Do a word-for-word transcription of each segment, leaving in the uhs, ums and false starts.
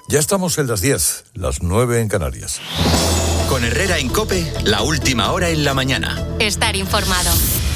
Ya estamos en las diez, las nueve en Canarias. Con Herrera en COPE, la última hora en la mañana. Estar informado.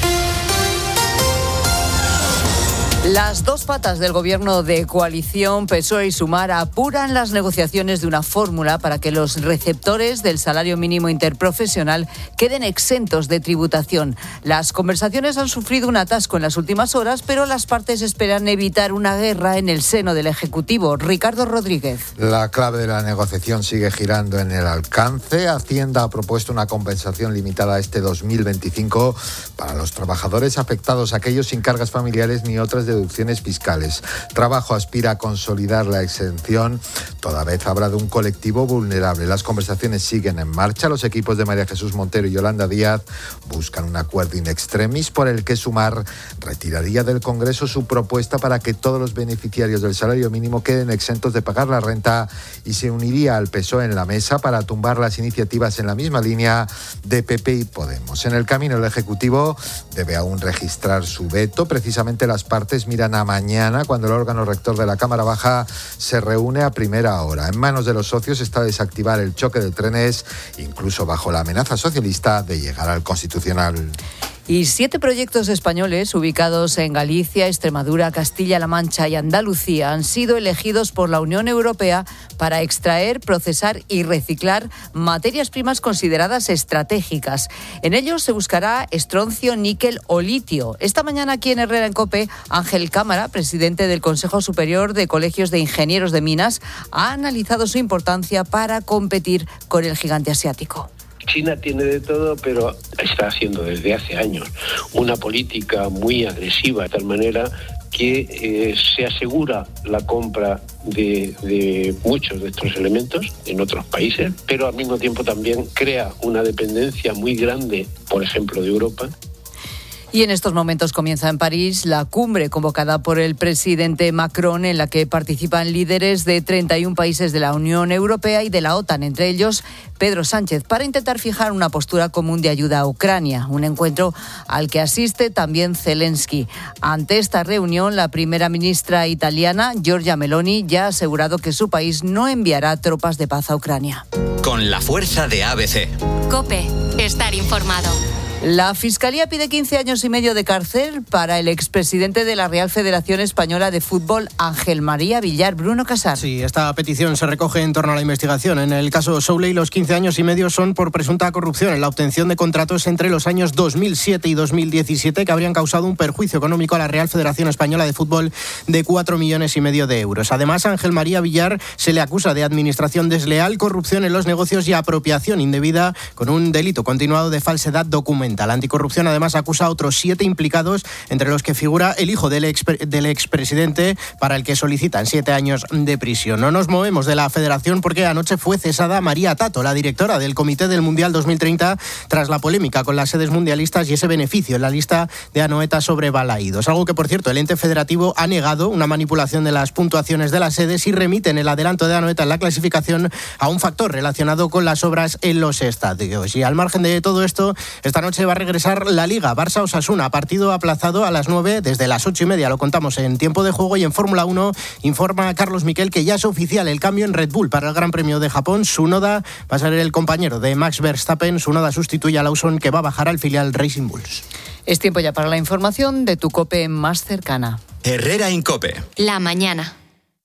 Las dos patas del gobierno de coalición, P S O E y Sumar, apuran las negociaciones de una fórmula para que los receptores del salario mínimo interprofesional queden exentos de tributación. Las conversaciones han sufrido un atasco en las últimas horas, pero las partes esperan evitar una guerra en el seno del Ejecutivo. Ricardo Rodríguez. La clave de la negociación sigue girando en el alcance. Hacienda ha propuesto una compensación limitada a este dos mil veinticinco para los trabajadores afectados, aquellos sin cargas familiares ni otras deducciones fiscales. Trabajo aspira a consolidar la exención, toda vez habrá de un colectivo vulnerable. Las conversaciones siguen en marcha. Los equipos de María Jesús Montero y Yolanda Díaz buscan un acuerdo in extremis por el que Sumar retiraría del Congreso su propuesta para que todos los beneficiarios del salario mínimo queden exentos de pagar la renta y se uniría al P S O E en la mesa para tumbar las iniciativas en la misma línea de P P y Podemos. En el camino, el Ejecutivo debe aún registrar su veto. Precisamente las partes miran a mañana, cuando el órgano rector de la Cámara Baja se reúne a primera hora. En manos de los socios está desactivar el choque de trenes, incluso bajo la amenaza socialista de llegar al Constitucional. Y siete proyectos españoles ubicados en Galicia, Extremadura, Castilla-La Mancha y Andalucía han sido elegidos por la Unión Europea para extraer, procesar y reciclar materias primas consideradas estratégicas. En ellos se buscará estroncio, níquel o litio. Esta mañana aquí en Herrera en COPE, Ángel Cámara, presidente del Consejo Superior de Colegios de Ingenieros de Minas, ha analizado su importancia para competir con el gigante asiático. China tiene de todo, pero está haciendo desde hace años una política muy agresiva, de tal manera que eh, se asegura la compra de, de muchos de estos elementos en otros países, pero al mismo tiempo también crea una dependencia muy grande, por ejemplo, de Europa. Y en estos momentos comienza en París la cumbre convocada por el presidente Macron, en la que participan líderes de treinta y un países de la Unión Europea y de la OTAN, entre ellos Pedro Sánchez, para intentar fijar una postura común de ayuda a Ucrania, un encuentro al que asiste también Zelensky. Ante esta reunión, la primera ministra italiana, Giorgia Meloni, ya ha asegurado que su país no enviará tropas de paz a Ucrania. Con la fuerza de A B C. COPE, estar informado. La Fiscalía pide quince años y medio de cárcel para el expresidente de la Real Federación Española de Fútbol, Ángel María Villar. Bruno Casar. Sí, esta petición se recoge en torno a la investigación. En el caso Souley, los quince años y medio son por presunta corrupción en la obtención de contratos entre los años dos mil siete y dos mil diecisiete que habrían causado un perjuicio económico a la Real Federación Española de Fútbol de cuatro millones y medio de euros. Además, a Ángel María Villar se le acusa de administración desleal, corrupción en los negocios y apropiación indebida con un delito continuado de falsedad documental. La anticorrupción además acusa a otros siete implicados, entre los que figura el hijo del, ex, del expresidente, para el que solicitan siete años de prisión. No nos movemos de la federación porque anoche fue cesada María Tato, la directora del Comité del Mundial dos mil treinta, tras la polémica con las sedes mundialistas y ese beneficio en la lista de Anoeta sobre Balaídos. Algo que, por cierto, el ente federativo ha negado, una manipulación de las puntuaciones de las sedes, y remiten el adelanto de Anoeta en la clasificación a un factor relacionado con las obras en los estadios. Y al margen de todo esto, esta noche va a regresar la Liga Barça-Osasuna, partido aplazado a las nueve, desde las ocho y media, lo contamos en tiempo de juego. Y en Fórmula uno informa Carlos Miquel que ya es oficial el cambio en Red Bull para el Gran Premio de Japón. Tsunoda va a ser el compañero de Max Verstappen. Tsunoda sustituye a Lawson, que va a bajar al filial Racing Bulls. Es tiempo ya para la información de tu COPE más cercana. Herrera en COPE. La mañana.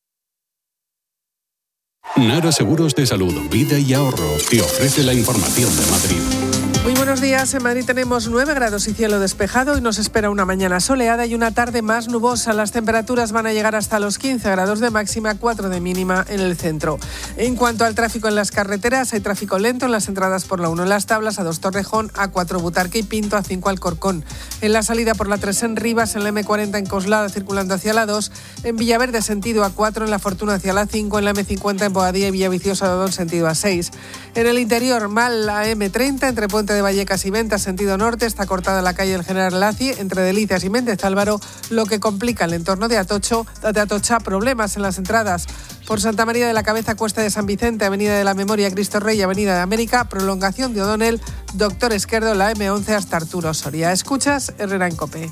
Nara Seguros de Salud, Vida y Ahorro te ofrece la información de Madrid. Muy buenos días. En Madrid tenemos nueve grados y cielo despejado y nos espera una mañana soleada y una tarde más nubosa. Las temperaturas van a llegar hasta los quince grados de máxima, cuatro de mínima en el centro. En cuanto al tráfico en las carreteras, hay tráfico lento en las entradas por la uno en Las Tablas, a dos Torrejón, a cuatro Butarque y Pinto, a cinco Alcorcón. En la salida por la tres en Rivas, en la eme cuarenta en Coslada circulando hacia la dos, en Villaverde sentido a cuatro, en La Fortuna hacia la cinco, en la eme cincuenta en Boadilla y Villaviciosa de Odón sentido a seis. En el interior, mal la eme treinta entre Puente de Vallecas y Ventas sentido norte, está cortada la calle del General Laci entre Delicias y Méndez Álvaro, lo que complica el entorno de Atocho, de Atocha, problemas en las entradas por Santa María de la Cabeza, Cuesta de San Vicente, Avenida de la Memoria, Cristo Rey y Avenida de América, prolongación de O'Donnell, Doctor Esquerdo, la eme once hasta Arturo Soria. Escuchas Herrera en COPE.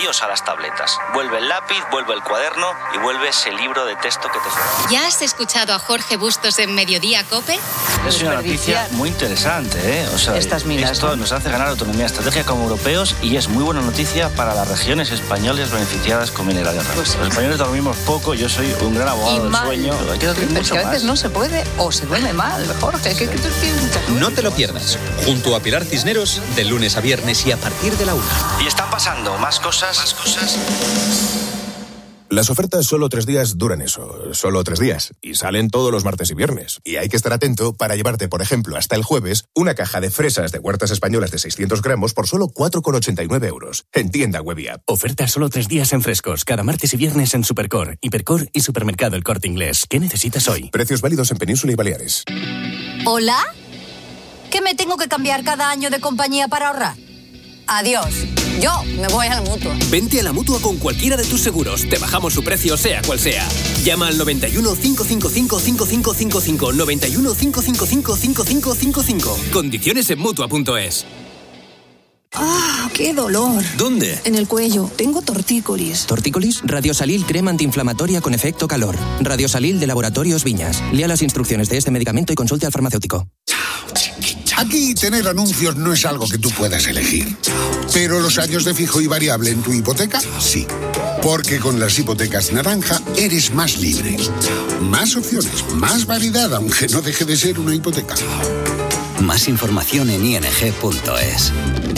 adiós a las tabletas. Vuelve el lápiz, vuelve el cuaderno y vuelve ese libro de texto que te falta. ¿Ya has escuchado a Jorge Bustos en Mediodía COPE? Es una noticia muy interesante, ¿eh? O sea, Estas minas, esto ¿no? nos hace ganar autonomía estratégica como europeos y es muy buena noticia para las regiones españoles beneficiadas con minerales raros. Pues, Los españoles dormimos poco, yo soy un gran abogado y del mal. sueño. Hay que dormir Pero es mucho que a veces más. no se puede o se duerme mal, Jorge. Que, que tú tienes muchas cosas. No te lo pierdas. Junto a Pilar Cisneros, de lunes a viernes y a partir de la una. Y están pasando más cosas, más cosas. Las ofertas solo tres días duran eso, solo tres días, y salen todos los martes y viernes. Y hay que estar atento para llevarte, por ejemplo, hasta el jueves, una caja de fresas de Huertas Españolas de seiscientos gramos por solo cuatro con ochenta y nueve euros. En tienda web y app. Ofertas solo tres días en frescos, cada martes y viernes en Supercor, Hipercor y Supermercado El Corte Inglés. ¿Qué necesitas hoy? Precios válidos en Península y Baleares. ¿Hola? ¿Que me tengo que cambiar cada año de compañía para ahorrar? Adiós. Yo me voy al Mutua. Vente a la Mutua con cualquiera de tus seguros. Te bajamos su precio, sea cual sea. Llama al noventa y uno, cinco cinco cinco, cinco cinco cinco cinco. noventa y uno, cinco cinco cinco, cinco cinco cinco cinco. Condiciones en Mutua punto es. ¡Ah, qué dolor! ¿Dónde? En el cuello. Tengo tortícolis. ¿Tortícolis? Radiosalil crema antiinflamatoria con efecto calor. Radiosalil de Laboratorios Viñas. Lea las instrucciones de este medicamento y consulte al farmacéutico. Aquí tener anuncios no es algo que tú puedas elegir. Pero los años de fijo y variable en tu hipoteca, sí. Porque con las hipotecas naranja eres más libre. Más opciones, más variedad, aunque no deje de ser una hipoteca. Más información en i n g punto es.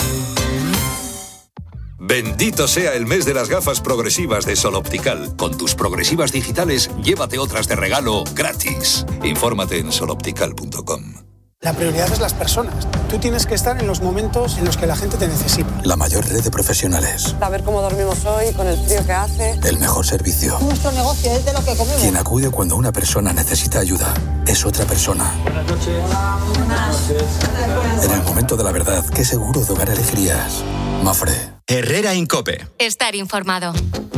Bendito sea el mes de las gafas progresivas de Sol Optical. Con tus progresivas digitales, llévate otras de regalo gratis. Infórmate en sol optical punto com. La prioridad es las personas. Tú tienes que estar en los momentos en los que la gente te necesita. La mayor red de profesionales. Saber cómo dormimos hoy, con el frío que hace. El mejor servicio. Nuestro negocio es de lo que comemos. Quien acude cuando una persona necesita ayuda es otra persona. Buenas noches. Hola, buenas noches. En el momento de la verdad, ¿qué seguro de hogar elegirías? Mafre. Herrera Incope. Estar informado.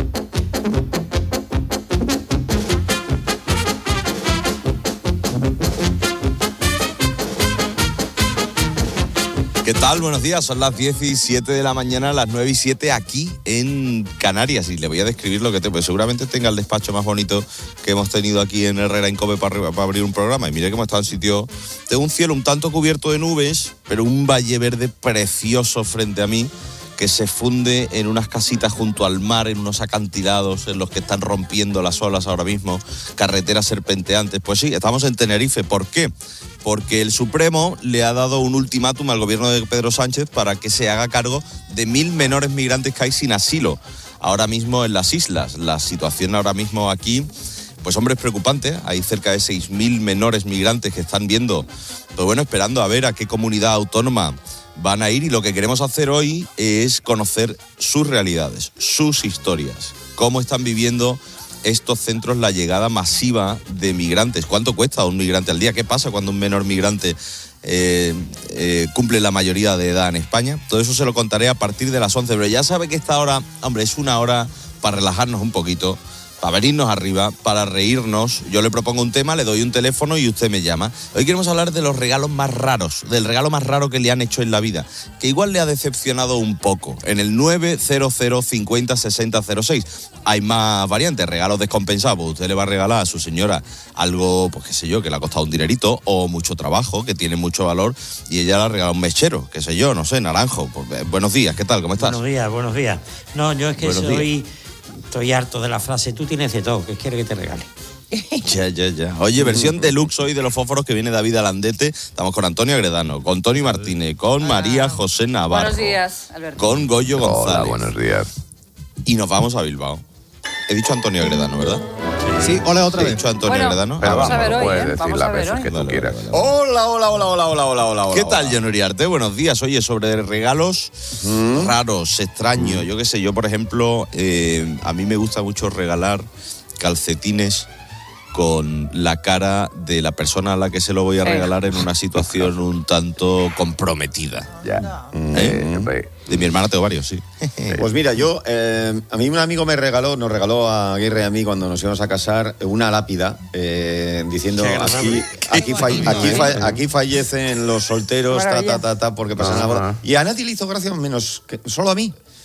¿Qué tal? Buenos días, son las diez y siete de la mañana, las nueve y siete aquí en Canarias y le voy a describir lo que te... Pues seguramente tenga el despacho más bonito que hemos tenido aquí en Herrera Incope para, para abrir un programa y mire que hemos estado en sitio... Tengo un cielo un tanto cubierto de nubes, pero un valle verde precioso frente a mí que se funde en unas casitas junto al mar, en unos acantilados en los que están rompiendo las olas ahora mismo, carreteras serpenteantes. Pues sí, estamos en Tenerife. ¿Por qué? Porque el Supremo le ha dado un ultimátum al gobierno de Pedro Sánchez para que se haga cargo de mil menores migrantes que hay sin asilo ahora mismo en las islas. La situación ahora mismo aquí, pues hombre, es preocupante. Hay cerca de seis mil menores migrantes que están viendo, pues bueno, esperando a ver a qué comunidad autónoma van a ir, y lo que queremos hacer hoy es conocer sus realidades, sus historias, cómo están viviendo estos centros la llegada masiva de migrantes. ¿Cuánto cuesta un migrante al día? ¿Qué pasa cuando un menor migrante eh, eh, cumple la mayoría de edad en España? Todo eso se lo contaré a partir de las once, pero ya sabe que esta hora, hombre, es una hora para relajarnos un poquito, para venirnos arriba, para reírnos. Yo le propongo un tema, le doy un teléfono y usted me llama. Hoy queremos hablar de los regalos más raros, del regalo más raro que le han hecho en la vida, que igual le ha decepcionado un poco. En el nueve cero cero cincuenta sesenta cero seis hay más variantes, regalos descompensados. Usted le va a regalar a su señora algo, pues qué sé yo, que le ha costado un dinerito, o mucho trabajo, que tiene mucho valor, y ella le ha regalado un mechero, qué sé yo, no sé, naranjo. Pues, buenos días, ¿qué tal? ¿Cómo estás? Buenos días, buenos días. No, yo es que Buenos soy... días. Estoy harto de la frase, tú tienes de todo, ¿qué quieres que te regale? Ya, ya, ya. Oye, versión deluxe hoy de los fósforos que viene David Alandete. Estamos con Antonio Agredano, con Tony Martínez, con ah. María José Navarro. Buenos días, Alberto. Con Goyo González. Hola, buenos días. Y nos vamos a Bilbao. He dicho Antonio Agredano, ¿verdad? Sí, hola otra He vez. He dicho Antonio bueno, Agredano. Pero vamos vamos, a ver hoy, puedes ¿eh? decir Vamos las a ver veces hoy. que tú Vale, quieras. vale, vale. Hola, hola, hola, hola, hola, hola, hola. ¿Qué hola. tal, John Uriarte? Buenos días. Oye, sobre regalos ¿Mm? raros, extraños. ¿Mm? Yo qué sé, yo, por ejemplo, eh, a mí me gusta mucho regalar calcetines con la cara de la persona a la que se lo voy a regalar en una situación un tanto comprometida. Ya. ¿Eh? Eh, de mi hermana tengo varios, sí. Pues mira, yo, eh, a mí un amigo me regaló, nos regaló a Aguirre y a mí cuando nos íbamos a casar una lápida eh, diciendo aquí, aquí, fall, aquí, fall, aquí fallecen los solteros, ta, ta, ta, ta, porque pasan la boda. Y a nadie le hizo gracia menos que solo a mí.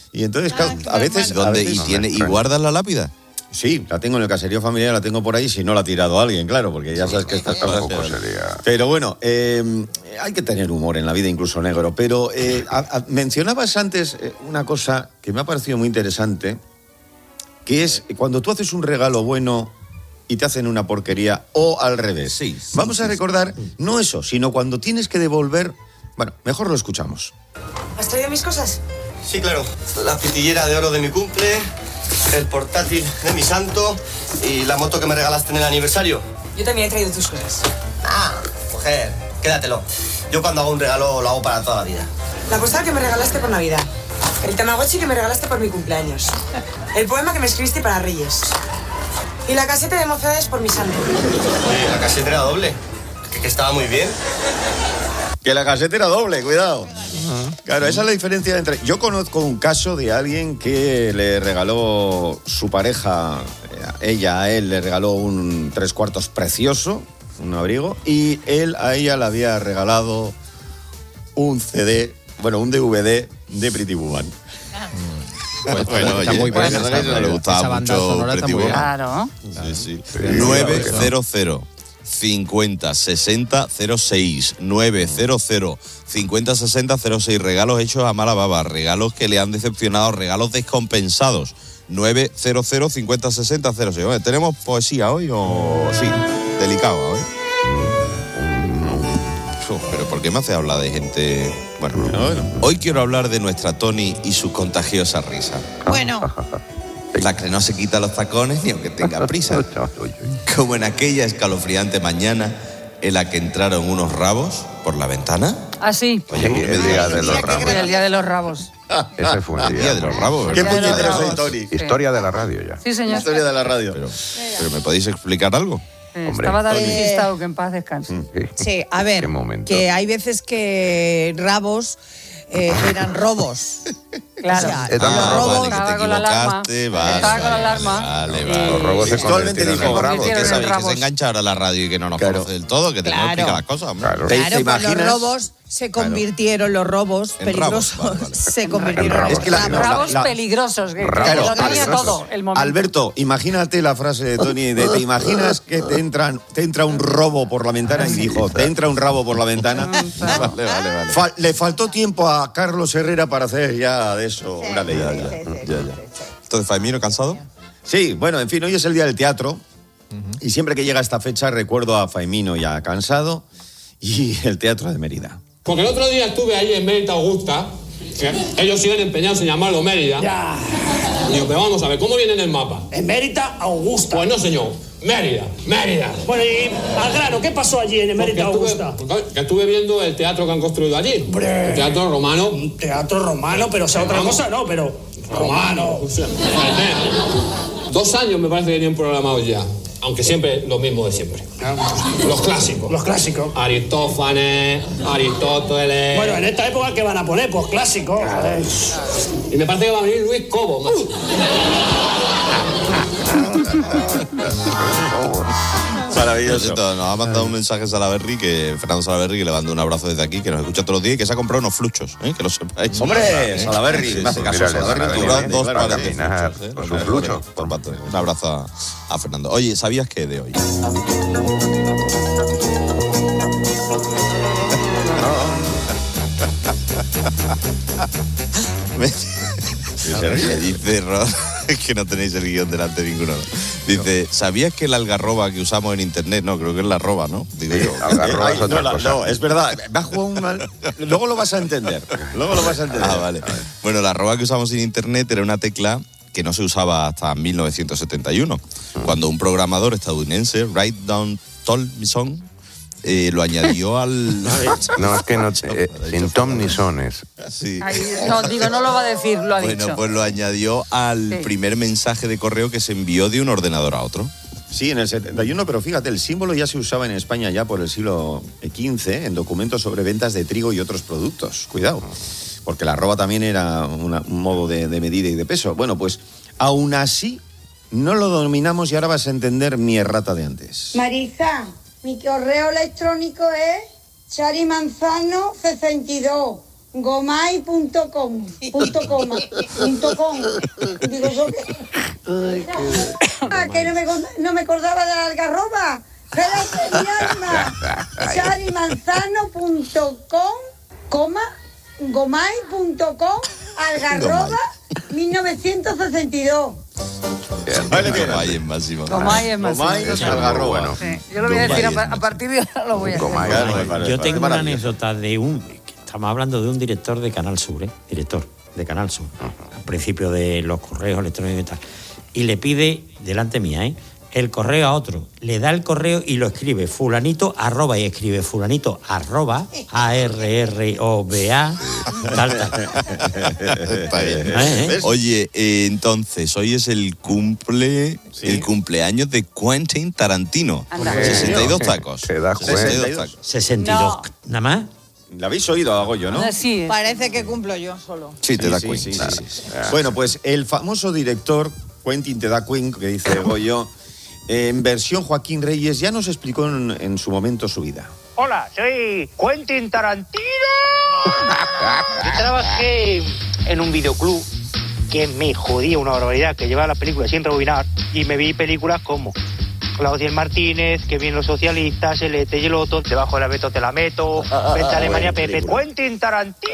Y entonces, claro, a veces... ¿Dónde? a veces- ¿Y, tiene, ¿Y guardas la lápida? Sí, la tengo en el caserío familiar, la tengo por ahí, si no la ha tirado alguien, claro, porque ya sabes que estas cosas... Pero bueno, eh, hay que tener humor en la vida, incluso negro. Pero eh, a- a- mencionabas antes eh, una cosa que me ha parecido muy interesante, que es cuando tú haces un regalo bueno y te hacen una porquería, o al revés. Sí, sí, Vamos a sí, recordar, no eso, sino cuando tienes que devolver... Bueno, mejor lo escuchamos. ¿Has traído mis cosas? Sí, claro. La pitillera de oro de mi cumple, el portátil de mi santo y la moto que me regalaste en el aniversario. Yo también he traído tus cosas. Ah, mujer, quédatelo. Yo cuando hago un regalo lo hago para toda la vida. La postal que me regalaste por Navidad. El Tamagotchi que me regalaste por mi cumpleaños. El poema que me escribiste para Reyes. Y la caseta de mocedades por mi santo. Oye, la caseta era doble, que, que estaba muy bien. Que la caseta era doble, cuidado. Claro, esa es la diferencia entre... Yo conozco un caso de alguien que le regaló su pareja, eh, ella a él le regaló un tres cuartos precioso, un abrigo, y él a ella le había regalado un C D, bueno, un D V D de Pretty Woman. Pues, bueno, está oye, muy buena, no está le muy buena. gustaba Esa banda mucho sonora está Pretty muy Woman. Claro. Sí, sí. Sí, nueve claro que cero cero cincuenta sesenta cero seis nueve cero cero cincuenta sesenta cero seis. Regalos hechos a mala baba, regalos que le han decepcionado, regalos descompensados. nueve cero cero cincuenta sesenta cero seis. Oye, ¿tenemos poesía hoy o sí? Delicado hoy. Uf, pero ¿por qué me hace hablar de gente? Bueno, hoy quiero hablar de nuestra Tony y su contagiosa risa. Bueno, La que no se quita los tacones ni aunque tenga prisa. Como en aquella escalofriante mañana en la que entraron unos rabos por la ventana. Ah, sí. Oye, el día de los rabos. El día de los rabos. Ese fue un El día de los rabos, ¿Qué ¿verdad? puñetero soy, Tony? Historia de la radio ya. Sí, señor. Historia de la radio. Pero, pero ¿me podéis explicar algo? Eh, Hombre, Estaba David Tony. Gistau, que en paz descanse. sí, a ver, Qué momento. que hay veces que rabos eh, eran robos. Claro. O sea, Eran los robos. robos... Vale, que te Estaba con la alarma. equivocaste, vale, Estaba con la vale, alarma. Vale, Y- vale. Los robos se Textualmente convirtieron dijo, en bravos. ¿Qué Convirtieron en sabéis? Que rabos. se engancha ahora la radio y que no nos Claro. conoce del todo, que tenemos que Claro. explicar las cosas, hombre. Claro. ¿Te Claro, pues los imaginas? robos se convirtieron, los robos En peligrosos, rabos, vale, vale. se convirtieron rabos. en Es que la- rabos. Rabos la- peligrosos, que, que Rabos lo tenía peligrosos. todo el momento. Alberto, imagínate la frase de Tony de ¿te imaginas que te, entran, te entra un robo por la ventana? Y dijo, ¿te entra un rabo por la ventana? Vale, vale, vale. Fal- le faltó tiempo a Carlos Herrera para hacer ya de eso una ley. Ya, ya, ya, ya. Entonces, Faimino, ¿cansado? Sí, bueno, en fin, hoy es el día del teatro y siempre que llega esta fecha recuerdo a Faimino ya cansado y el Teatro de Mérida. Porque el otro día estuve ahí en Mérida Augusta, que ellos siguen empeñados en llamarlo Mérida. Ya. Y yo, pero vamos a ver, ¿cómo viene en el mapa? En Mérida Augusta. Pues no, señor. Mérida, Mérida. Bueno, y al grano, ¿qué pasó allí en Mérida Porque Augusta? estuve, porque que estuve viendo el teatro que han construido allí. Hombre. El teatro romano. Un teatro romano, pero o sea, otra Vamos. cosa no, pero romano. O sea, Dos años me parece que tenían programados ya. Aunque siempre lo mismo de siempre. Los clásicos. Los clásicos. Aristófanes, Aristóteles. Bueno, en esta época, ¿qué van a poner? Pues clásicos. joder. Y me parece que va a venir Luis Cobo, macho. Maravilloso. Nos ha mandado un mensaje Salaberry, que Fernando Salaberry, que le mando un abrazo desde aquí, que nos escucha todos los días y que se ha comprado unos fluchos, ¿eh? Que lo sepáis. Hombre, ¿Eh? Salaberry, Sí, me hace sí, caso, mira, Salaberry, Salaberry, claro, comprado dos claro, pares de caminar fluchos, ¿eh? con Los sus mejores fluchos. por pato. Un abrazo a, a Fernando. Oye, ¿sabías qué de hoy? Me, me dice Rod, es que no tenéis el guión delante ninguno. Dice, ¿sabías que la algarroba que usamos en internet, no, creo que es la arroba, ¿no? Digo yo. Algarroba es Ay, otra no, la- cosa. no, es verdad. Me ha jugado un mal. Luego lo vas a entender. Luego lo vas a entender. Ah, vale. Bueno, la arroba que usamos en internet era una tecla que no se usaba hasta mil novecientos setenta y uno, cuando un programador estadounidense, Write Down Tomlinson, eh, lo añadió al... No, es que no, eh, sin Tom ni sones. Sí. Ahí- no, digo, no lo va a decir, lo ha Bueno, dicho. pues lo añadió al Sí. primer mensaje de correo que se envió de un ordenador a otro. Sí, en el setenta y uno, pero fíjate, el símbolo ya se usaba en España ya por el siglo quince en documentos sobre ventas de trigo y otros productos. Cuidado, porque la arroba también era una- un modo de, de medida y de peso. Bueno, pues aún así no lo dominamos y ahora vas a entender mi errata de antes. Marisa, mi correo electrónico es charimanzano sesenta y dos gomay punto com, punto coma, punto com. Digo, ¿eso qué? Ah, que no me, no me acordaba de la algarroba. Espérate, mi alma. charimanzano punto com, coma, gomay punto com, algarroba, mil novecientos sesenta y dos. Gomay es máximo. Gomay es máximo. Gomay es algarroba. Sí, yo lo voy a decir, a, a partir de ahora lo voy a hacer. Gomay, vale, vale, Yo tengo vale, una anécdota de un... Estamos hablando de un director de Canal Sur, ¿eh? Director de Canal Sur. Al principio de los correos electrónicos y tal. Y le pide, delante mía, ¿eh? el correo a otro. Le da el correo y lo escribe fulanito arroba y escribe fulanito arroba A R R O B A tal, tal. Está bien. ¿Eh? Oye, eh, entonces, hoy es el cumple sí. el cumpleaños de Quentin Tarantino. Anda. sesenta y dos tacos. Te das cuenta. sesenta y dos tacos. sesenta y dos. No. ¿Nada más? ¿La habéis oído, hago yo, no? Sí. Parece que cumplo yo solo. Sí, te Sí, das sí, cuenta. sí, sí, sí. Bueno, pues el famoso director Quentin te da cuenta, que dice Goyo, en versión Joaquín Reyes, ya nos explicó en, en su momento su vida. Hola, soy Quentin Tarantino. Yo trabajé en un videoclub que me jodía una barbaridad, que llevaba la película sin rebobinar, y me vi películas como Claudia Martínez, Que vienen los socialistas, El Ete y el Otto, Debajo de la Beto te la meto, Venta Alemania, Pepe, Quentin Tarantino.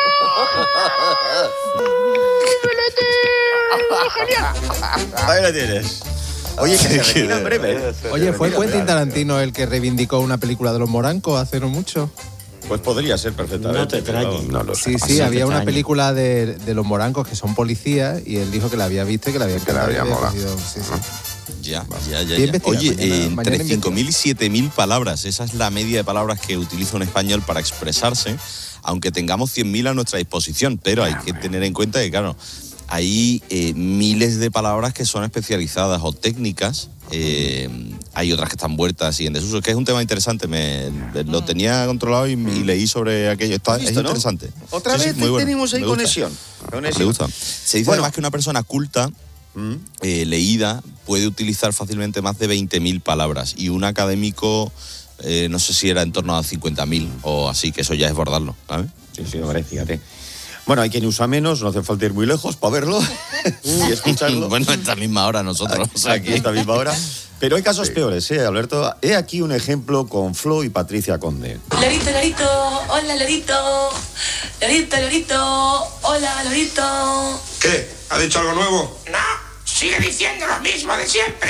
¡Genial! Ahí la tienes. Oye, que se retira en breve. Oye, ¿fue Quentin Tarantino el que reivindicó una película de los morancos hace no mucho? Pues podría ser perfectamente. No te extrañes. No lo sé. Sí, sí, No había te una extrañes. película de, de los morancos que son policías y él dijo que la había visto y que la había Que la había molado. cogido, sí, sí. Ya, ya, ya. Sí, ya. investiga, Oye, mañana- eh, mañana entre cinco mil y siete mil palabras, esa es la media de palabras que utiliza un español para expresarse, aunque tengamos cien mil a nuestra disposición, pero hay que tener en cuenta que, claro, hay eh, miles de palabras que son especializadas o técnicas, eh, hay otras que están muertas y en desuso, que es un tema interesante, me, lo tenía controlado y, y leí sobre aquello, está, ¿Has es visto, no? interesante. Otra Sí, sí, vez muy bueno, tenemos ahí me gusta. conexión. conexión. Me gusta. Se dice Bueno. además que una persona culta, ¿Mm? eh, leída, puede utilizar fácilmente más de veinte mil palabras y un académico, eh, no sé si era en torno a cincuenta mil o así, que eso ya es bordarlo, ¿sabes? Sí, sí, hombre, fíjate. Bueno, hay quien usa menos, no hace falta ir muy lejos para verlo y escucharlo. Bueno, a esta misma hora nosotros. o sea Aquí, que- a esta misma hora. Pero hay casos peores, ¿eh, Alberto? He aquí un ejemplo con Flo y Patricia Conde. Lorito, Lorito, hola Lorito, Lorito, Lorito, hola Lorito. ¿Qué? ¿Ha dicho algo nuevo? No, sigue diciendo lo mismo de siempre.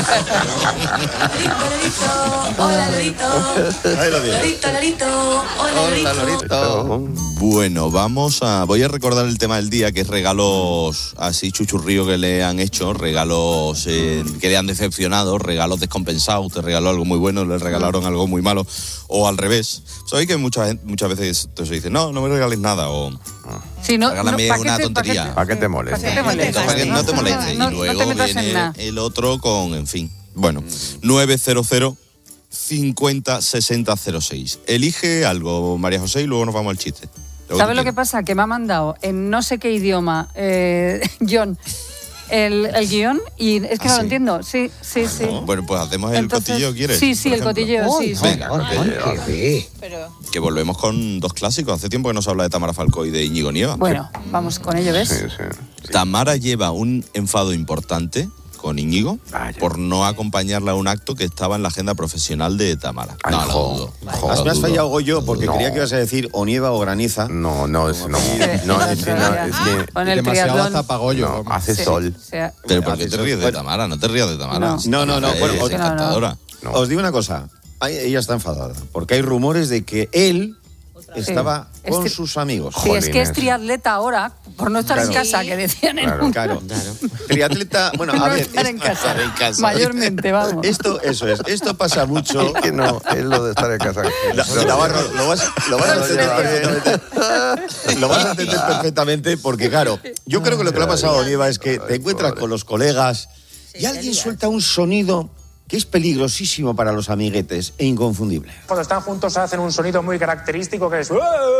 Hola Lorito, Ahí lo tienes. Lorito, Lorito, hola Lorito. Bueno, vamos a... Voy a recordar el tema del día, que es regalos así chuchurrío que le han hecho, regalos eh, que le han decepcionado, regalos descompensados, te regaló algo muy bueno, le regalaron algo muy malo, o al revés. Sabéis que muchas, gen- muchas veces te se dice, no, no me regales nada, o Sí, no, regálame no, ¿pa' qué una te- tontería. ¿Para qué te molestes? ¿Para qué te molestes? Para que no te moleste. No- y no luego te metas en viene nada. el otro con, en fin. Bueno, nueve cero cero cincuenta sesenta cero seis. Elige algo, María José, y luego nos vamos al chiste. Lo ¿Sabes lo tú que pasa? Que me ha mandado en no sé qué idioma, eh, John, el, el guión y es que ¿Ah, no lo sí? entiendo. Sí, sí, sí. quieras. Bueno, pues hacemos el Entonces, cotilleo, ¿quieres? Sí, sí, por el ejemplo? cotilleo, sí. sí. Venga, qué que volvemos con dos clásicos. Hace tiempo que no se habla de Tamara Falcó y de Íñigo Nieva. Bueno, vamos con ello, ¿ves? Sí, sí. Tamara lleva un enfado importante con Íñigo por no acompañarla a un acto que estaba en la agenda profesional de Tamara. Ay, no, lo jo, dudo. jo. Has, me has dudo. fallado, Goyo, porque No. creía que ibas a decir o nieva o graniza. No, no, es, no, no, es, que no, es que Con el Demasiado triatlón. zapagollo. no, hace Sí, sol. o sea, Pero ¿por qué Haces te ríes de bueno. Tamara? No te rías de Tamara. No. No, no, no, Es bueno, os- encantadora. No. Os digo una cosa. Ay, ella está enfadada, porque hay rumores de que él estaba Sí. con Este- sus amigos. Sí, es que es Jolines. triatleta ahora, por no estar en Claro. casa, que decían en Claro. un... Claro. Triatleta, bueno, no a ver. estar en es- casa. estar en casa. Mayormente, vamos. Esto, eso es, esto pasa mucho. Es que no, es lo de estar en casa. La- Navarro, lo vas, lo vas a entender perfectamente. Lo vas a entender perfectamente porque, claro, yo creo que lo que le ha pasado a Nieva es que te encuentras con los colegas y alguien suelta un sonido que es peligrosísimo para los amiguetes e inconfundible. Cuando están juntos hacen un sonido muy característico que es...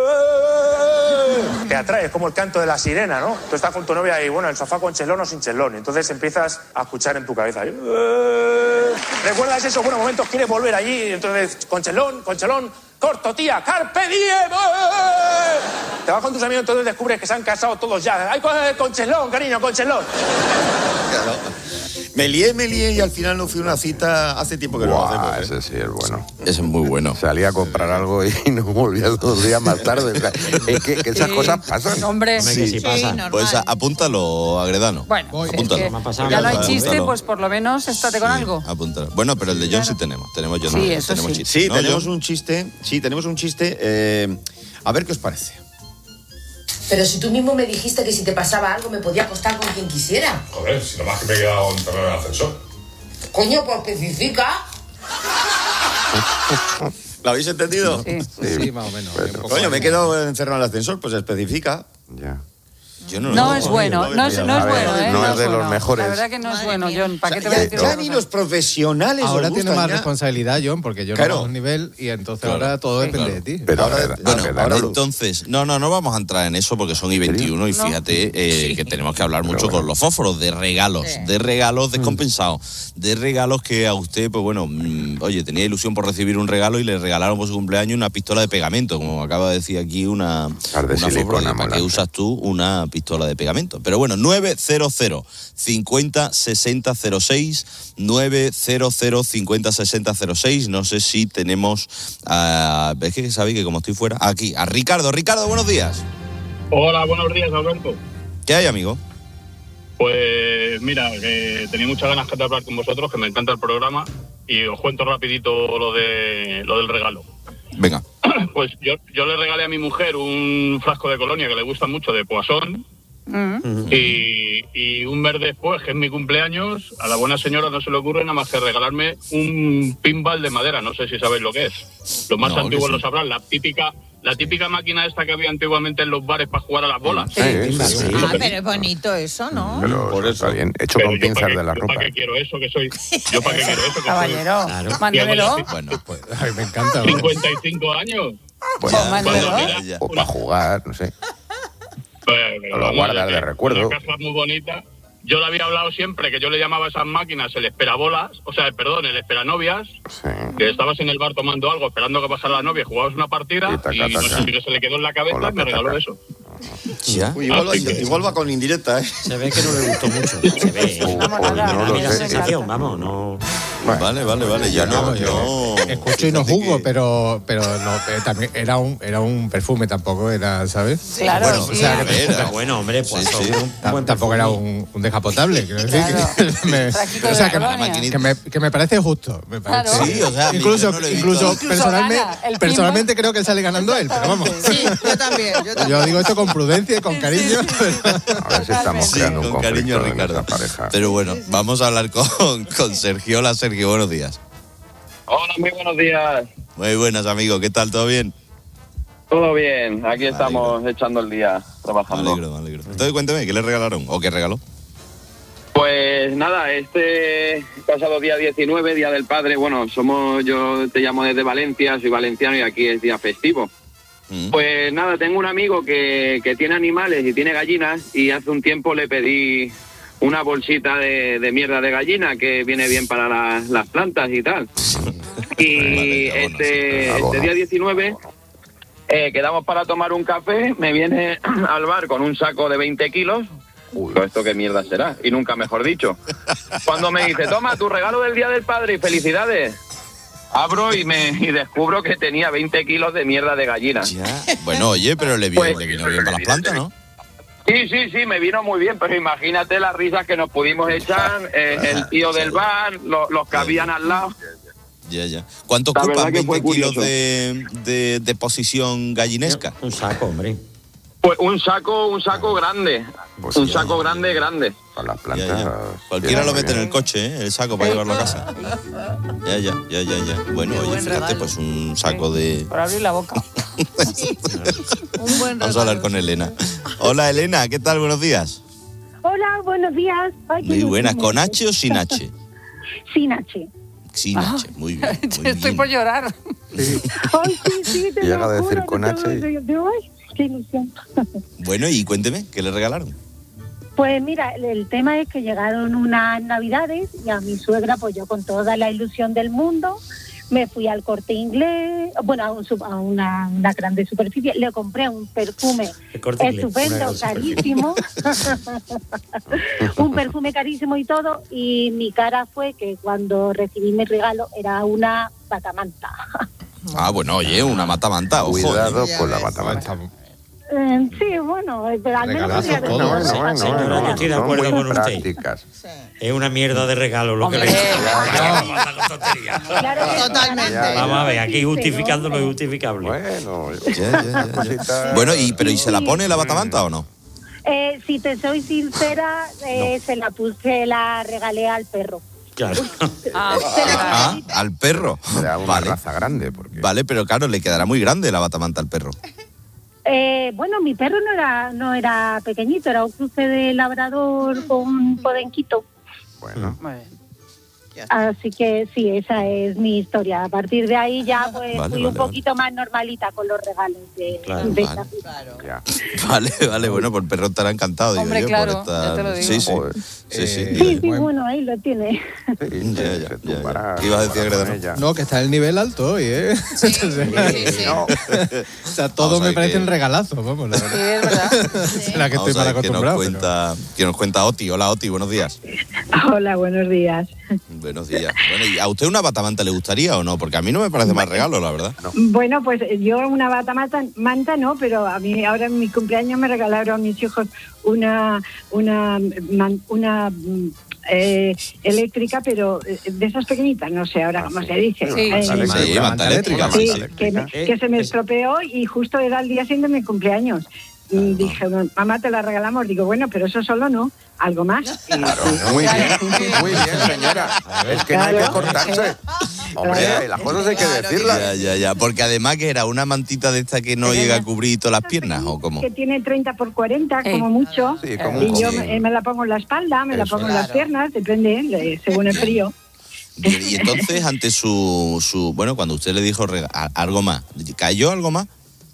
Te atrae, es como el canto de la sirena, ¿no? Tú estás con tu novia y, bueno, el sofá con chelón o sin chelón. Entonces empiezas a escuchar en tu cabeza. ¿Recuerdas eso? Bueno, momentos quieres volver allí. Entonces, con chelón, con chelón, corto, tía, carpe diem. Te vas con tus amigos, entonces descubres que se han casado todos ya. ¡Ay, con, con Chelón, cariño, con Chelón! Claro. Me lié, me lié y al final no fui a una cita. Hace tiempo que no lo hacemos. ¿eh? Ese sí es bueno. Ese es muy bueno. Salía a comprar algo y no volvía dos días más tarde. O sea, es que, que esas Sí. cosas pasan. Hombre, Sí, sí, normal. Pues a- apúntalo, Agredano. Bueno, es apúntalo. que ya no hay chiste, Apúntalo. pues por lo menos estate con algo. Apúntalo. Bueno, pero el de John sí tenemos. Tenemos John. Sí, eso tenemos sí. chiste. Sí, ¿no, tenemos John? un chiste. Sí, tenemos un chiste. eh, a ver qué os parece. Pero si tú mismo me dijiste que si te pasaba algo me podía acostar con quien quisiera. Joder, si nomás que me he quedado encerrado en el ascensor. Coño, pues especifica. ¿Lo habéis entendido? Sí, sí, más o menos. Coño, me he quedado encerrado en el ascensor, pues especifica. Ya. Yo No es bueno, no es, no es bueno, ¿eh? No es de los bueno. mejores. La verdad que no es bueno, John. ¿Para qué te voy a Ya, decir ya otra ni cosa? los profesionales Ahora os tiene gustan, más ya. responsabilidad, John, porque yo Claro. no tengo un nivel y entonces Claro. ahora todo depende Claro. de ti. Pero Ahora- Agredano, bueno, Agredano, ahora- Entonces, no, no, no vamos a entrar en eso porque son y veintiuno y No. fíjate eh, que tenemos que hablar mucho bueno. con los fósforos de regalos, de regalos descompensados, de regalos que a usted, pues bueno, mm, oye, tenía ilusión por recibir un regalo y le regalaron por su cumpleaños una pistola de pegamento, como acaba de decir aquí una, Par de una silicona, fósforo, ¿para mola. qué usas tú una pistola de pegamento? Pero bueno, nueve cero cero cincuenta sesenta cero seis, nueve cero cero cincuenta sesenta cero seis, no sé si tenemos a, es que sabéis que como estoy fuera, aquí, a Ricardo. Ricardo, buenos días. Hola, buenos días, Alberto. ¿Qué hay, amigo? Pues mira, que tenía muchas ganas de hablar con vosotros, que me encanta el programa, y os cuento rapidito lo de lo del regalo. Venga. Pues yo, yo le regalé a mi mujer un frasco de colonia que le gusta mucho, de Poisson, y, y un mes después, que es mi cumpleaños, a la buena señora no se le ocurre nada más que regalarme un pinball de madera. No sé si sabéis lo que es. Los más No, antiguos que sí. lo sabrán. La típica, la típica máquina esta que había antiguamente en los bares para jugar a las bolas. Sí, sí, sí. Ah, pero es bonito eso, ¿no? Pero Por está eso. bien. Hecho Pero con yo para pinzas qué- de la yo ropa. ¿Para qué quiero eso que soy? Yo para qué quiero eso que Caballero, soy. mándemelo. Bueno, Pues, ay, me encanta. ¿no? cincuenta y cinco años. Pues, Pues mándemelo. Cuando ya. o para jugar, no sé. Pues, pero O lo vamos, guardas que de recuerdo. Una caja muy bonita. Yo le había hablado siempre que yo le llamaba a esas máquinas el esperabolas, o sea, perdón, el esperanovias, Sí. que estabas en el bar tomando algo, esperando que pasara la novia, jugabas una partida Y y, taca, no sé taca. si que se le quedó en la cabeza Hola, y me regaló taca. eso. ¿Ya? Uy, igual, va, Así que- igual va con indirecta, ¿eh? Se ve que no le gustó mucho. Se ve. O- o no lo Mira la sé. sensación, vamos, no. Bueno, Vale, vale, vale. Ya no, Vamos, yo no. escucho y no Fíjate juzgo, que- pero, pero no, eh, también era un, era un perfume, tampoco era, ¿sabes? Claro, Bueno, sí. o sea, que- a ver, Pero bueno, hombre, pues Sí, sí. un Ta- buen tampoco era perfume. un, un descapotable, quiero decir. Claro. Que, me, Frasquito o de sea, que, colonia. que me, que me parece justo. Me parece. Claro. Sí, o sea, incluso, yo no lo he visto. incluso, Incluso personalmente, gana el personalmente creo que sale ganando él, pero vamos. Sí, yo también, yo también. Yo digo esto con prudencia y con cariño. a ver si estamos Sí, creando un con cariño, conflicto en Ricardo. nuestra pareja. Pero bueno, vamos a hablar con, con Sergio. Hola, Sergio, buenos días. Hola, muy buenos días. Muy buenas, amigo. ¿Qué tal? ¿Todo bien? Todo bien, aquí estamos echando el día, Me trabajando. alegro, me alegro. Entonces, cuénteme, ¿qué le regalaron? ¿O qué regaló? Pues nada, este pasado día diecinueve, Día del Padre, bueno, somos, yo te llamo desde Valencia, soy valenciano y aquí es día festivo. Mm. Pues nada, tengo un amigo que, que tiene animales y tiene gallinas y hace un tiempo le pedí una bolsita de, de mierda de gallina que viene bien para la- las plantas y tal. Y Vale, abono, este, Abono. este día diecinueve eh, quedamos para tomar un café, me viene al bar con un saco de veinte kilos. Todo esto qué mierda será, y nunca mejor dicho. Cuando me dice, toma, tu regalo del Día del Padre y felicidades. Abro y me y descubro que tenía veinte kilos de mierda de gallina. Ya. Bueno, oye, pero le, vio, Pues- le vino bien para las plantas, ¿no? Sí, sí, sí, me vino muy bien, pero imagínate las risas que nos pudimos echar, eh, el tío del bar, lo- los que habían al lado. Ya, ya. ¿Cuánto La ocupan verdad que fue veinte kilos curioso. de, de, de posición gallinesca? Un saco, hombre. Pues un saco, un saco grande, Pues un sí, saco grande, grande. Con las Ya, plantas. ya. Cualquiera viene lo muy mete en bien. el coche, ¿eh? El saco para llevarlo a casa. Ya, ya, ya, ya, ya. Bueno, oye, buen fíjate, regalo. pues un saco de... Por abrir la boca. Un buen Vamos a hablar con Elena. Hola, Elena, ¿qué tal? Buenos días. Hola, buenos días. Ay, qué Muy buenas. ilusión. ¿Con H o sin H? Sin H. Sin H, muy bien. Muy Estoy bien. por llorar. Ay, sí, sí, te Llega lo a decir juro, con te- H. te- te- te- ay, qué ilusión. Bueno, y cuénteme, ¿qué le regalaron? Pues mira, el, el tema es que llegaron unas navidades y a mi suegra, pues yo con toda la ilusión del mundo, me fui al Corte Inglés, bueno, a, un, a una, una grande superficie, le compré un perfume estupendo, carísimo, un perfume carísimo y todo, y mi cara fue que cuando recibí mi regalo era una batamanta. Ah, bueno, oye, una matamanta, ojo. Cuidado eh. con la batamanta. Eh, sí, bueno, pero al menos Regalazo podría todo. haber- Bueno, bueno, Señora, bueno, yo estoy de son acuerdo muy con usted. prácticas. Es una mierda de regalo lo que le Totalmente. Vamos a ver, aquí justificando lo injustificable. Bueno, Bueno, y, pero ¿y se la pone la batamanta o no? Eh, si te soy sincera, eh, se la puse, la regalé al perro. Claro. Ah, Ah, al perro. Será una vale. raza grande. Porque... Vale, pero claro, le quedará muy grande la batamanta al perro. Eh, bueno, mi perro no era no era pequeñito, era un cruce de labrador con un podenquito. Bueno. Así que sí, esa es mi historia. A partir de ahí ya pues Vale, fui vale, un poquito más normalita con los regalos de, Claro, de vale. esta vida. Vale, vale, bueno, pues el perro estará encantado. digo Hombre, yo, claro, por esta... ya te lo digo. Sí, sí. Joder. Sí, sí. Sí, sí, bueno, ahí lo tiene. Ya, ya, ya, ya. ¿Qué ibas a decir, Greta? No, que está el nivel alto hoy, ¿eh? sí, sí. No. O sea, todo Vamos a me ver parecen que- regalazos, vamos, la verdad. Sí, es verdad. La que Vamos estoy a mal ver qué nos acostumbrado. cuenta, que nos cuenta Oti. Hola, Oti, buenos días. Hola, buenos días. Buenos días. Bueno, ¿y a usted una batamanta le gustaría o no? Porque a mí no me parece mal regalo, la verdad. Bueno, pues yo una bata mata- manta no, pero a mí ahora en mi cumpleaños me regalaron mis hijos una una man- una mm, eh, eléctrica, pero eh, de esas pequeñitas, no sé ahora cómo se dice. Sí, Eh, sí, manta eléctrica. sí, manta que, me- que se me estropeó y justo era el día siguiente de mi cumpleaños. Y dije, mamá, te la regalamos. Digo, bueno, pero eso solo no, algo más. Y- Muy bien, muy bien, señora. Es que no hay que cortarse. Hombre, las cosas hay que decirlas. Ya, ya, ya. Porque además que era una mantita de esta que no llega a cubrir todas las piernas, ¿o cómo? que tiene treinta por cuarenta, como mucho. Sí, como un y yo coche. me, me la pongo en la espalda, me la Eso. pongo en las Claro. piernas, depende, le- según el frío. Y, y entonces, ante su, su... Bueno, cuando usted le dijo rega- a- algo más, ¿cayó algo más?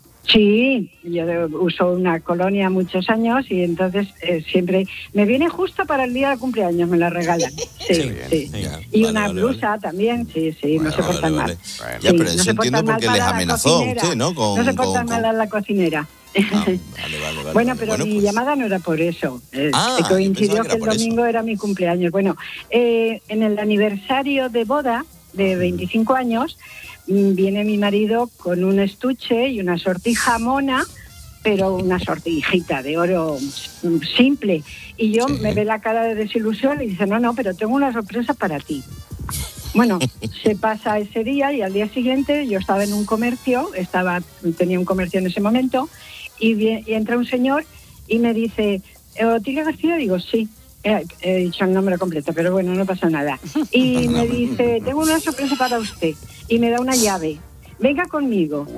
Sí, yo uso una colonia muchos años y entonces eh, siempre me viene justo para el día de cumpleaños, me la regalan. Sí, sí. Y Vale, una vale, blusa también, sí, sí, no se Vale, portan vale. mal. Ya, Sí, pero no eso se entiendo portan mal porque les para la amenazó a cocinera. usted, ¿no? Con, No se con- portan con- mal a la cocinera. Vale, vale, vale, Bueno, vale. pero Bueno, mi pues, llamada no era por eso. Eh, Ah, eh, yo coincidió pensaba que que, era por el eso. domingo era mi cumpleaños. Bueno, eh, en el aniversario de boda de veinticinco años, mm, viene mi marido con un estuche y una sortija mona, pero una sortijita de oro mm, simple. Y yo me ve la cara de desilusión y dice, no, no, pero tengo una sorpresa para ti. Bueno, se pasa ese día y al día siguiente yo estaba en un comercio, estaba tenía un comercio en ese momento, y, vie- y entra un señor y me dice, ¿Otilia García? Digo, sí. He, he dicho el nombre completo, pero bueno, no pasa nada. Y me dice, tengo una sorpresa para usted. Y me da una llave. Venga conmigo.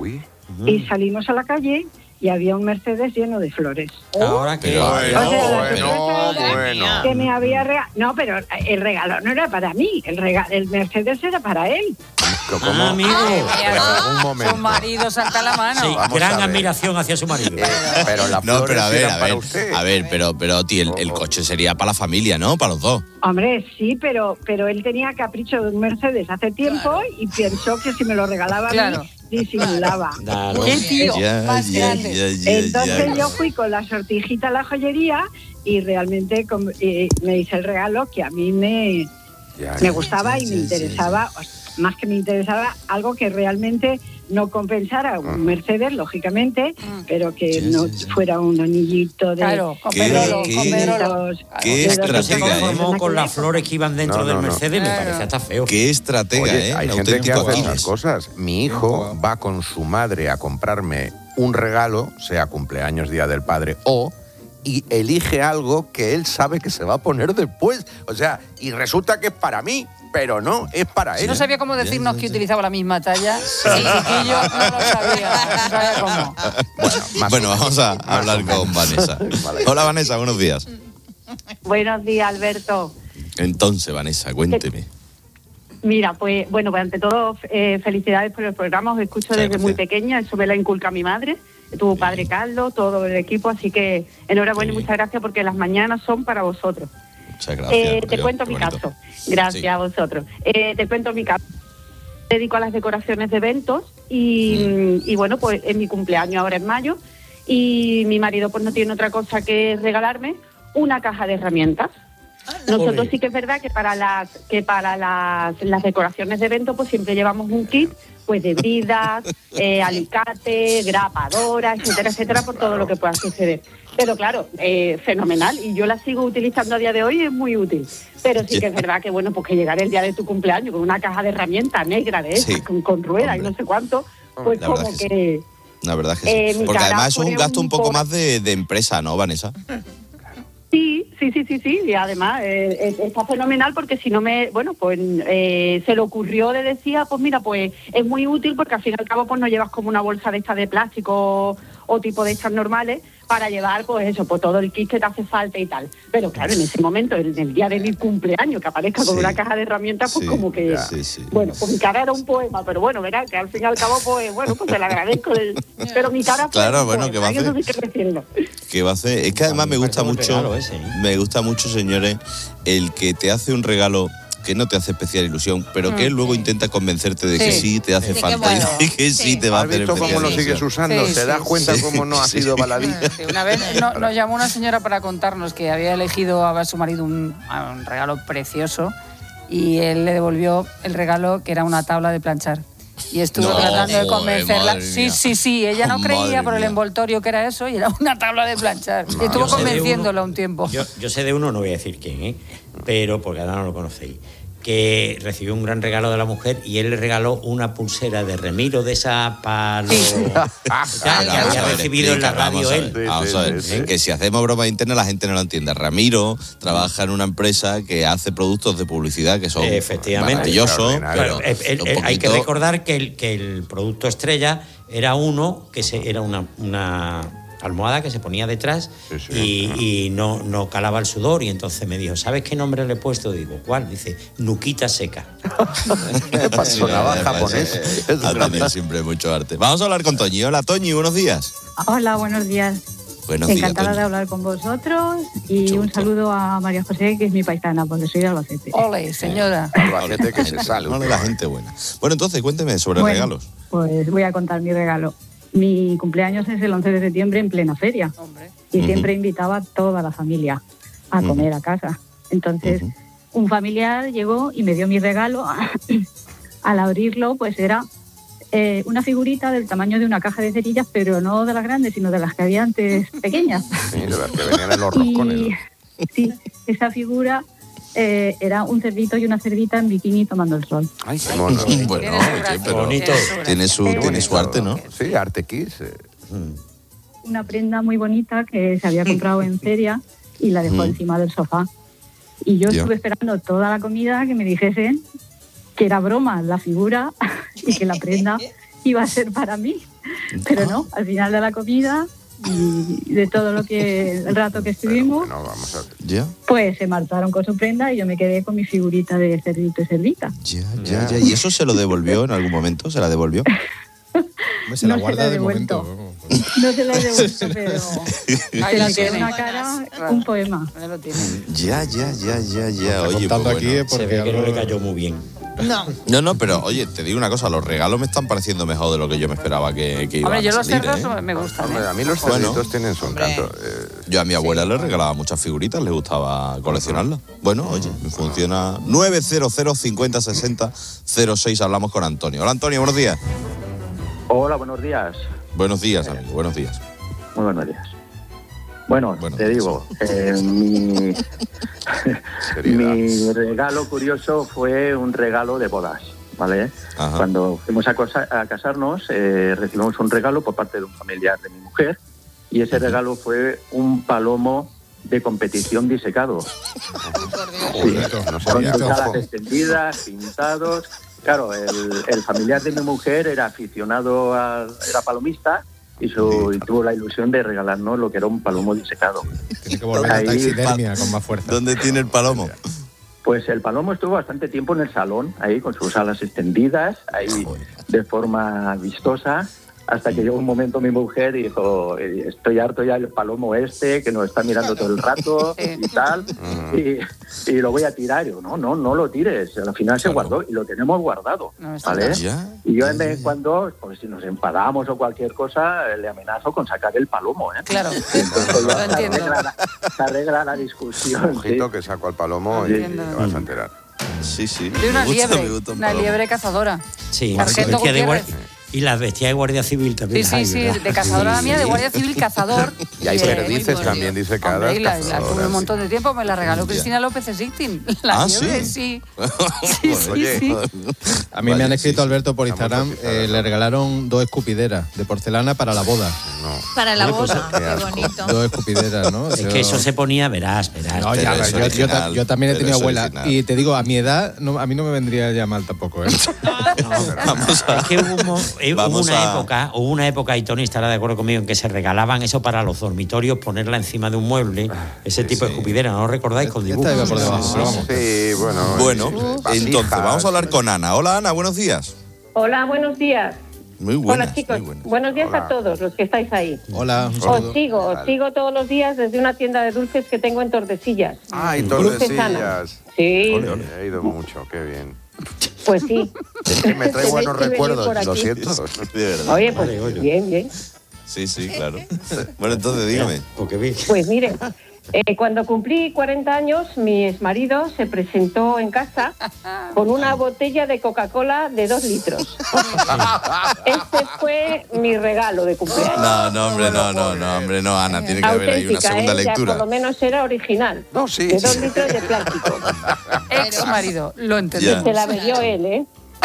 Y salimos a la calle y había un Mercedes lleno de flores. Ahora que... Pero, O sea, la bueno, sorpresa era que me había regalado. No, pero el regalo no era para mí. El, rega- el Mercedes era para él. ¿Cómo? Ah, amigo. Pero algún momento. Su marido salta la mano. Sí, Vamos gran a ver. admiración hacia su marido. Pero las No, pero a flores ver, eran a para ver, usted. a ver, pero, pero, tío, el, el coche sería para la familia, ¿no? Para los dos. Hombre, sí, pero, pero él tenía capricho de un Mercedes hace tiempo y pensó que si me lo regalaba Claro. a mí, disimulaba. Claro. ¿Qué tío Ya, más ya, grande? ya, ya, Entonces ya. yo fui con la sortijita a la joyería y realmente com- eh, me hice el regalo que a mí me, Ya, me ya. gustaba y me interesaba, o sea, más que me interesaba, algo que realmente no compensara un Mercedes, lógicamente, pero que no fuera un anillito de... Claro, con ¿Qué- Pedrolo, qué- con Pedrolo. dos- qué de dos- Pero se estratega, ¿eh? conformó con las flores que iban dentro No, no, del no. Mercedes, me Claro. parece hasta feo. Qué estratega, Oye, ¿eh? hay Un gente que auténtico hace Aquiles. esas cosas. Mi hijo va con su madre a comprarme un regalo, sea cumpleaños, día del padre o, y elige algo que él sabe que se va a poner después. O sea, y resulta que es para mí, pero no, es para él. No sabía cómo decirnos que utilizaba la misma talla. Sí, chiquillo, no lo sabía. No sabía cómo. Bueno, más Bueno, o menos. vamos a Más hablar o menos. con Vanessa. Vale. Hola, Vanessa, buenos días. Buenos días, Alberto. Entonces, Vanessa, cuénteme. Mira, pues bueno, pues ante todo, eh, felicidades por el programa. Os escucho Muchas desde muy gracias. pequeña, eso me lo inculca mi madre, tu padre Carlos, todo el equipo, así que enhorabuena y Sí. muchas gracias porque las mañanas son para vosotros. Muchas gracias. Eh, por te Dios, cuento qué mi bonito. caso. Gracias Sí. a vosotros. Eh, te cuento mi caso. dedico a las decoraciones de eventos y, y bueno, pues es mi cumpleaños ahora en mayo y mi marido pues no tiene otra cosa que regalarme una caja de herramientas. Nosotros sí que es verdad que para las que para las, las decoraciones de eventos pues siempre llevamos un kit pues de bridas, eh, alicate, grapadora, etcétera, etcétera, por todo lo que pueda suceder. Pero claro, eh, fenomenal, y yo la sigo utilizando a día de hoy, es muy útil. Pero sí que es verdad que, bueno, pues que llegar el día de tu cumpleaños con una caja de herramientas negra de esas, Sí. con, con ruedas y no sé cuánto, pues La verdad como es que que... La verdad es que Eh, sí. mi Porque cara además eso es un fue gasto un un poco poco- más de, de empresa, ¿no, Vanessa? Sí, sí, sí, sí, sí, y además eh, eh, está fenomenal porque si no me, bueno, pues eh, se le ocurrió, le decía, pues mira, pues es muy útil porque al fin y al cabo pues no llevas como una bolsa de estas de plástico o tipo de estas normales para llevar, pues eso, pues todo el kit que te hace falta y tal. Pero claro, en ese momento, en el día de mi cumpleaños, que aparezca con Sí. una caja de herramientas, pues Sí, como que, sí, sí. bueno, pues mi cara era un poema, pero bueno, verá, que al fin y al cabo, pues bueno, pues te lo agradezco, el- pero mi cara fue Claro, un bueno, poema, ¿qué va a y eso hacer? sí que decirlo. ¿Qué va a hacer? Es que además me gusta un mucho, regalo ese, ¿eh? me gusta mucho, señores, el que te hace un regalo que no te hace especial ilusión, pero que Mm. él luego intenta convencerte de que Sí. sí te hace Sí, falta qué bueno. y que sí, Sí. te va a ¿Has hacer visto especial cómo lo ilusión. sigues usando? Sí, ¿Te sí, das cuenta sí. cómo no ha sido baladí? Sí, una vez no- nos llamó una señora para contarnos que había elegido a su marido un, un regalo precioso y él le devolvió el regalo que era una tabla de planchar. Y estuvo No, tratando de joder, convencerla. madre Sí, mía. sí, sí. Ella no Madre creía por el mía. envoltorio que era eso y era una tabla de planchar. Y estuvo Yo sé de convenciéndola uno- un tiempo. Yo, yo sé de uno, no voy a decir quién, ¿eh? Pero porque ahora no lo conocéis, que recibió un gran regalo de la mujer y él le regaló una pulsera de Remiro de esa palo Pero que vamos había a ver, recibido en la explica, radio vamos a él. ver, Vamos a ver, Sí, sí, sí. que si hacemos broma interna la gente no lo entiende. Ramiro trabaja en una empresa que hace productos de publicidad que son Efectivamente. maravillosos, Claro, pero eh, eh, un eh, hay que poquito- recordar que el, que el producto estrella era uno que se, era una, una almohada que se ponía detrás y, y no, no calaba el sudor. Y entonces me dijo, ¿sabes qué nombre le he puesto? Digo, ¿cuál? Dice, Nuquita Seca. ¿Qué pasó? Sonaba Sí, japonés. eh, Ha tenido siempre mucho arte. Vamos a hablar con Toñi. Hola, Toñi, buenos días. Hola, buenos días. Buenos días, Encantada Toñi. de hablar con vosotros y un saludo a María José, que es mi paisana, porque soy de Albacete. Ole, señora. Albacete que se sale. Hola, la gente buena. Bueno, entonces cuénteme sobre Bueno, regalos. Pues voy a contar mi regalo. Mi cumpleaños es el once de septiembre en plena feria y Ujú. siempre invitaba a toda la familia a Ujú. comer a casa. Entonces, un familiar llegó y me dio mi regalo. Al abrirlo, pues era eh, una figurita del tamaño de una caja de cerillas, pero no de las grandes, sino de las que había antes pequeñas. Sí, de las que venían en los roscones. Y sí, esa figura eh, era un cerdito y una cerdita en bikini tomando el sol. Ay, qué mono. Bueno, Tiene su oye, gracia. pero Bonito. tiene su, Pero- tiene su arte, ¿no? Sí, Arte Kiss. eh. Una prenda muy bonita que se había comprado en feria y la dejó Mm. encima del sofá. Y yo Ya. estuve esperando toda la comida que me dijesen que era broma la figura y que la prenda iba a ser para mí. Pero no, al final de la comida y de todo lo que el rato que estuvimos, No, vamos a... Ya, pues se marcharon con su prenda y yo me quedé con mi figurita de cerdito y cerdita. ya, ya, ya. ¿Y eso se lo devolvió en algún momento? ¿Se la devolvió? Se la No se guarda la he de devuelto. momento. No se la he devuelto, pero Ahí se la me quedó tiene. una cara, un poema. Ahí lo tiene. Ya, ya, ya, ya, ya. Oye, contando pues aquí bueno. es porque Se ve que no algo- le cayó muy bien. No. No, no, pero oye, te digo una cosa, los regalos me están pareciendo mejor de lo que yo me esperaba que, que iban Hombre, yo a los salir, cerdos ¿eh? me gustan. Hombre, ¿eh? a mí los Bueno. cerditos tienen su encanto. eh, Yo a mi abuela le regalaba muchas figuritas, le gustaba coleccionarlas. Bueno, oye, me funciona. nueve cero cero cincuenta sesenta cero seis, hablamos con Antonio. Hola, Antonio, buenos días. Hola, buenos días. Buenos días, amigo, buenos días. Muy buenos días. Bueno, Buenos te días. digo, eh, mi, mi regalo curioso fue un regalo de bodas, ¿vale? Ajá. Cuando fuimos a, cosa- a casarnos, eh, recibimos un regalo por parte de un familiar de mi mujer y ese regalo fue un palomo de competición disecado. Joder, no Con sabía. sus alas Ojo. extendidas, pintados. Claro, el, el familiar de mi mujer era aficionado, a, era palomista y, su, y tuvo la ilusión de regalarnos lo que era un palomo disecado. Tiene que volver a Ahí- taxidermia con más fuerza. ¿Dónde tiene el palomo? Pues el palomo estuvo bastante tiempo en el salón, ahí con sus alas extendidas, ahí de forma vistosa. hasta que llegó un momento mi mujer y dijo, estoy harto ya del palomo este, que nos está mirando todo el rato y tal, y, y lo voy a tirar. Y yo, no, no, no lo tires. Al final se guardó y lo tenemos guardado, ¿vale? Y yo de vez en cuando, pues si nos enfadamos o cualquier cosa, le amenazo con sacar el palomo, ¿eh? Claro. Entonces ya se arregla, la, se arregla la discusión. Ojito ¿sí? que saco al palomo y Entiendo. te vas a enterar. Sí, sí. De una Me gusta, liebre, me gusta un una palomo. liebre cazadora. Sí, Sargento bestia de Gutiérrez. guardia- y las bestias de Guardia Civil Sí, también. sí, hay, sí, ¿verdad? de cazadora la mía, de Guardia Civil cazador. Y hay Eh, perdices muy también, dice cada Hombre, y la, la tuve cazadora, un sí. montón de tiempo, me la regaló Cristina López Sixtin. La Ah, liebre, ¿sí? sí. Sí, sí, Oye, sí. A mí me Vale, han escrito, sí, sí. Alberto, por Instagram, eh, le regalaron dos escupideras de porcelana para la boda. Para la Bueno, pues, boda, qué qué asco. bonito. Dos escupideras, ¿no? Es que eso se ponía, verás, verás. No, ya, Pero es yo, yo original, ta- yo también he pero tenido es abuela. original. Y te digo, a mi edad, no, a mí no me vendría ya mal tampoco, ¿eh? Vamos a... Es que hubo, un mo- eh, hubo Vamos una a- época, hubo una época, y Tony estará de acuerdo conmigo, en que se regalaban eso para los dormitorios, ponerla encima de un mueble, ese tipo de escupidera, ¿no lo recordáis? Con Esta iba dibujos. por debajo, Sí, pero sí, vamos. Sí, bueno. Bueno, eh, vasijas. entonces vamos a hablar con Ana. Hola, Ana, buenos días. Hola, buenos días. Muy buenas. Hola, chicos. muy buenas. Buenos días Hola. a todos los que estáis ahí. Hola, un saludo. Os sigo, os sigo todos los días desde una tienda de dulces que tengo en Tordesillas. Ay, Dulces Ana. Tordesillas. Sí, Ole, ole. He ido mucho, qué bien. pues sí. Es que me trae Tenéis buenos que venir recuerdos, por lo aquí. siento. De verdad. Oye, pues Vale, oye. bien, bien. Sí, sí, claro. Bueno, entonces dígame. Porque vi. Pues mire, eh, cuando cumplí cuarenta años, mi exmarido se presentó en casa con una botella de Coca-Cola de dos litros. Este fue mi regalo de cumpleaños. No, no, hombre, no, no, no, hombre, no, Ana, tiene que haber ahí una Auténtica, segunda ¿eh? Ya lectura. por lo menos era original. No, sí. De dos sí. litros de plástico. Ex marido, lo Ya. entendemos. Se la bebió él, ¿eh?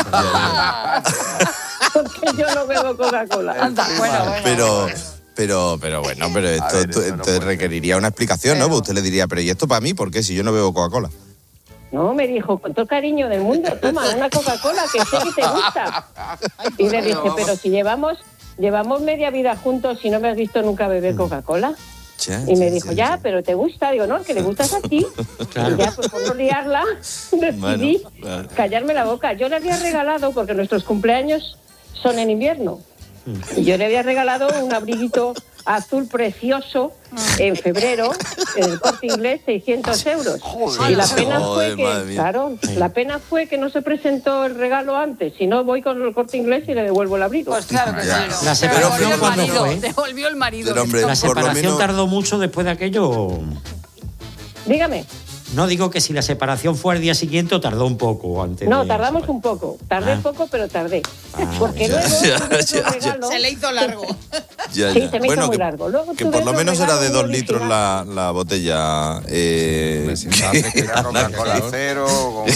Porque yo no bebo Coca-Cola. Anda, bueno, bueno. Pero, pero, pero bueno, pero esto, ver, esto- eso no esto puede requeriría una explicación, ¿no? Pues usted le diría, pero ¿y esto para mí? ¿Por qué? Si yo no bebo Coca-Cola. No, me dijo, con todo el cariño del mundo, toma una Coca-Cola que sé que te gusta. Y le dije, pero si llevamos llevamos media vida juntos y no me has visto nunca beber Coca-Cola. Ya, Y me ya, dijo, ya, ya, ya. pero te gusta. Digo, no, que le gustas a ti. Claro. Y ya, pues por no liarla, decidí Bueno, claro. callarme la boca. Yo le había regalado, porque nuestros cumpleaños son en invierno, y yo le había regalado un abriguito azul precioso en febrero en el Corte Inglés, seiscientos euros. Y la pena fue Joder, madre que, mía. claro, la pena fue que no se presentó el regalo antes. Si no, voy con el Corte Inglés y le devuelvo el abrigo. Pues claro que sí. Ya. ¿no? La Pero separación, devolvió el ¿cuándo marido, fue? devolvió el marido. Pero, hombre, La por lo separación menos- tardó mucho después de aquello. Dígame. No digo que si la separación fue al día siguiente o tardó un poco antes. No, de- tardamos un poco. Tardé Ah. poco, pero tardé. Porque ya, luego ya, tuve otro ya, ya. regalo. Se le hizo largo. Ya, Sí, ya. se me hizo Bueno, muy que, largo. Luego que tuve por lo otro menos era regalo de muy dos litros original. la, la botella. Eh, Era Coca-Cola cero.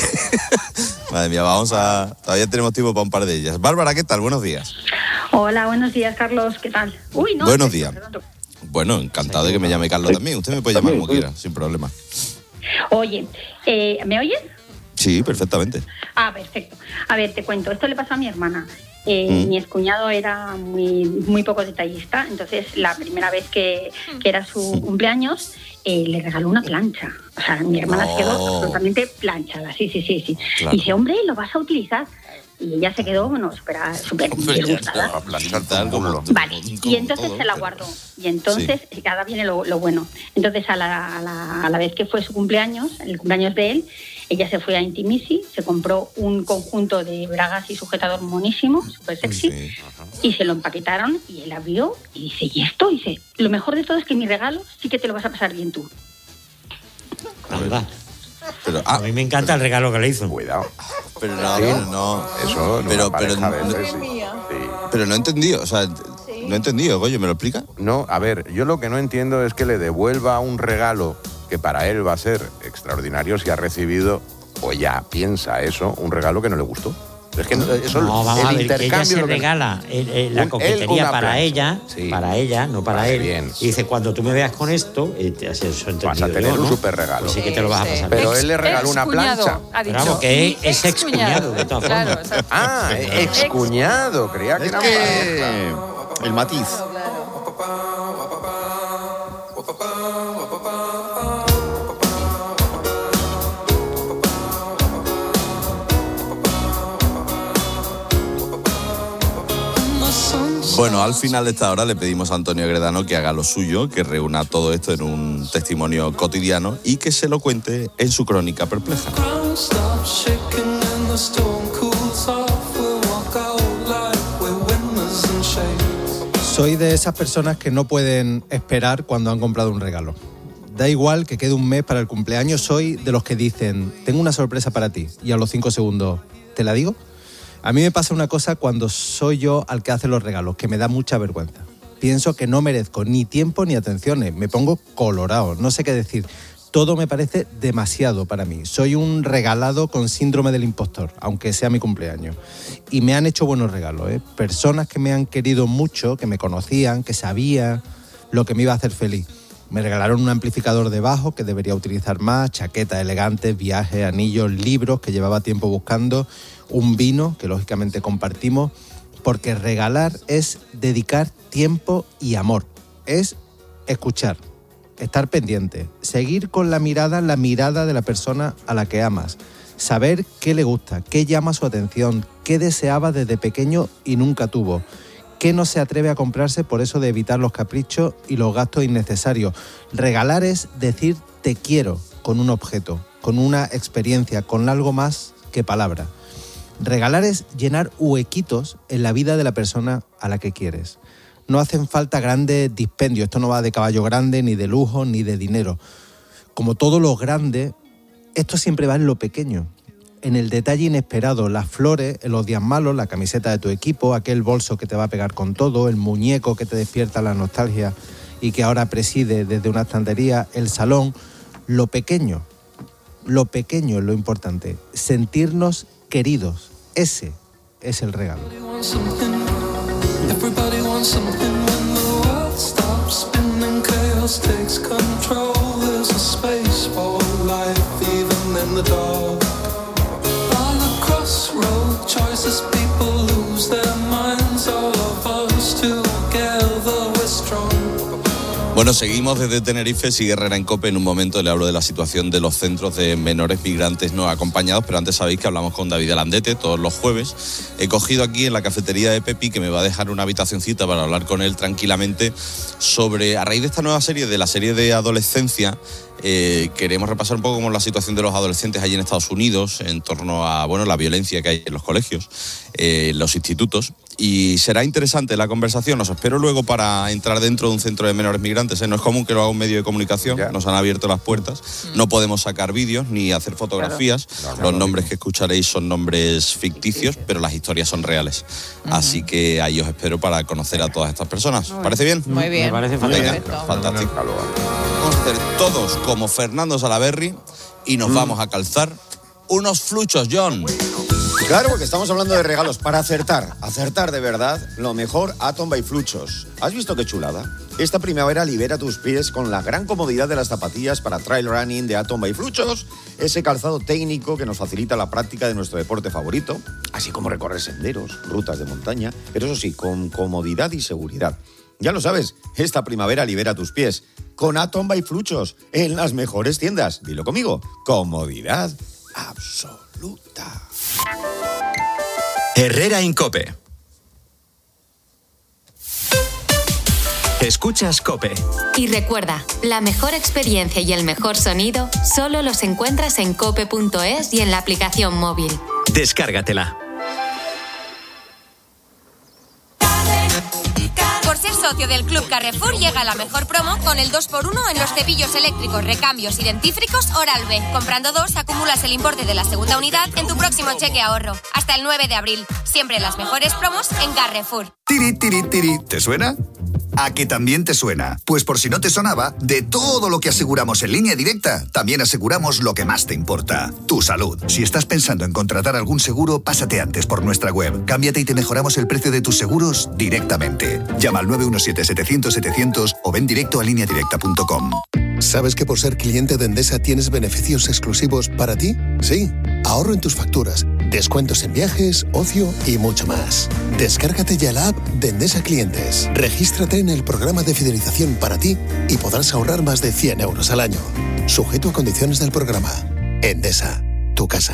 con- Madre mía, vamos a. Todavía tenemos tiempo para un par de ellas. Bárbara, ¿qué tal? Buenos días. Hola, buenos días, Carlos. ¿Qué tal? Uy, no. Buenos perdón, días. perdón. Bueno, encantado de que me llame Carlos también. Usted me puede llamar como quiera, sin problema. Oye, eh, ¿me oyes? Sí, perfectamente. Ah, perfecto. A ver, te cuento. Esto le pasó a mi hermana. Eh, Mm. Mi excuñado era muy, muy poco detallista, entonces la primera vez que, que era su cumpleaños eh, le regaló una plancha. O sea, mi hermana No. se quedó totalmente planchada. Sí, sí, sí, sí. Claro. Y dice, hombre, ¿lo vas a utilizar? Y ella se quedó, bueno, súper súper disgustada. Para plancharte un como- culo. Vale, como y entonces todo, se la pero- guardó. Y entonces, ahora viene lo, lo bueno. Entonces, a la, a, la, a la vez que fue su cumpleaños, el cumpleaños de él, ella se fue a Intimisi, se compró un conjunto de bragas y sujetador monísimo, súper sexy, Sí. y se lo empaquetaron y él abrió y dice, ¿y esto? Y dice, lo mejor de todo es que mi regalo sí que te lo vas a pasar bien tú. La verdad. Pero, ah, A mí me encanta el regalo que le hizo. Cuidado. pero no, Sí. pero no. Eso, en pero, una pero, pareja no, de veces, sí. pero no he entendido, o sea, no he entendido, Goyo, ¿me lo explica? No, a ver, yo lo que no entiendo es que le devuelva un regalo que para él va a ser extraordinario si ha recibido, o ya piensa eso, un regalo que no le gustó. Es que no- eso, No, vamos el a ver, que ella intercambio se lo que- regala eh, eh, la Un- él coquetería una para plancha. ella, Sí. para ella, no para Vale, él. bien. Y dice, cuando tú me veas con esto, eh, te- así eso he Vas a entendido tener yo, un ¿no? super regalo. Pues sí que te lo vas a pasar. Pero bien. él le regaló una Excuñado, plancha. ha dicho. Pero vamos, que es Mi excuñado, de todas Claro, formas. exacto. Ah, excuñado, creía que Es era que el matiz. Bueno, al final de esta hora le pedimos a Antonio Gredano que haga lo suyo, que reúna todo esto en un testimonio cotidiano y que se lo cuente en su crónica perpleja. Soy de esas personas que no pueden esperar cuando han comprado un regalo. Da igual que quede un mes para el cumpleaños, soy de los que dicen, tengo una sorpresa para ti, y a los cinco segundos, ¿te la digo? A mí me pasa una cosa cuando soy yo al que hace los regalos, que me da mucha vergüenza. Pienso que no merezco ni tiempo ni atenciones, me pongo colorado, no sé qué decir. Todo me parece demasiado para mí. Soy un regalado con síndrome del impostor, aunque sea mi cumpleaños. Y me han hecho buenos regalos, ¿eh? Personas que me han querido mucho, que me conocían, que sabían lo que me iba a hacer feliz. Me regalaron un amplificador de bajo que debería utilizar más, chaquetas elegantes, viajes, anillos, libros que llevaba tiempo buscando, un vino que lógicamente compartimos, porque regalar es dedicar tiempo y amor, es escuchar, estar pendiente, seguir con la mirada, la mirada de la persona a la que amas, saber qué le gusta, qué llama su atención, qué deseaba desde pequeño y nunca tuvo, qué no se atreve a comprarse por eso de evitar los caprichos y los gastos innecesarios. Regalar es decir te quiero con un objeto, con una experiencia, con algo más que palabra. Regalar es llenar huequitos en la vida de la persona a la que quieres. No hacen falta grandes dispendios, esto no va de caballo grande, ni de lujo, ni de dinero. Como todo lo grande, esto siempre va en lo pequeño, en el detalle inesperado, las flores, en los días malos, la camiseta de tu equipo, aquel bolso que te va a pegar con todo, el muñeco que te despierta la nostalgia y que ahora preside desde una estantería el salón. Lo pequeño, lo pequeño es lo importante, sentirnos queridos, ese es el regalo. Everybody wants something when the world stops spinning, chaos takes control. There's a space for life even in the dark. On a crossroad, choices people lose their minds. All of us together we're strong. Bueno, seguimos desde Tenerife, sigue Herrera en COPE. En un momento le hablo de la situación de los centros de menores migrantes no acompañados, pero antes sabéis que hablamos con David Alandete todos los jueves. He cogido aquí en la cafetería de Pepi, que me va a dejar una habitacioncita para hablar con él tranquilamente sobre, a raíz de esta nueva serie, de la serie de adolescencia, eh, queremos repasar un poco cómo es la situación de los adolescentes allí en Estados Unidos, en torno a, bueno, la violencia que hay en los colegios, eh, en los institutos. Y será interesante la conversación, os espero luego para entrar dentro de un centro de menores migrantes, ¿eh? No es común que lo haga un medio de comunicación, yeah. Nos han abierto las puertas, mm. No podemos sacar vídeos ni hacer fotografías, claro. No, no, los no, nombres no. que escucharéis son nombres ficticios, pero las historias son reales, uh-huh. Así que ahí os espero para conocer a todas estas personas. Muy ¿Parece bien? Muy bien. Me parece fantástico. Venga, fantástico. Vamos a hacer todos como Fernando Salaberry y nos mm. vamos a calzar unos fluchos, John. Claro, porque estamos hablando de regalos. Para acertar, acertar de verdad, lo mejor, Atom by Fluchos. ¿Has visto qué chulada? Esta primavera libera tus pies con la gran comodidad de las zapatillas para trail running de Atom by Fluchos, ese calzado técnico que nos facilita la práctica de nuestro deporte favorito, así como recorrer senderos, rutas de montaña, pero eso sí, con comodidad y seguridad. Ya lo sabes, esta primavera libera tus pies con Atom by Fluchos en las mejores tiendas. Dilo conmigo, comodidad absoluta. Herrera en COPE. Escuchas COPE. Y recuerda, la mejor experiencia y el mejor sonido solo los encuentras en cope punto es y en la aplicación móvil. Descárgatela. Por ser socio del Club Carrefour llega la mejor promo con el dos por uno en los cepillos eléctricos, recambios y dentífricos Oral-B. Comprando dos, acumulas el importe de la segunda unidad en tu próximo cheque ahorro. Hasta el nueve de abril. Siempre las mejores promos en Carrefour. Tiri, tiri, tiri. ¿Te suena? ¿A que también te suena? Pues por si no te sonaba, de todo lo que aseguramos en Línea Directa, también aseguramos lo que más te importa, tu salud. Si estás pensando en contratar algún seguro, pásate antes por nuestra web. Cámbiate y te mejoramos el precio de tus seguros directamente. Llama al nueve uno siete, setecientos, setecientos o ven directo a línea directa punto com. ¿Sabes que por ser cliente de Endesa tienes beneficios exclusivos para ti? Sí, ahorro en tus facturas, descuentos en viajes, ocio y mucho más. Descárgate ya la app de Endesa Clientes. Regístrate en el programa de fidelización para ti y podrás ahorrar más de cien euros al año. Sujeto a condiciones del programa. Endesa, tu casa.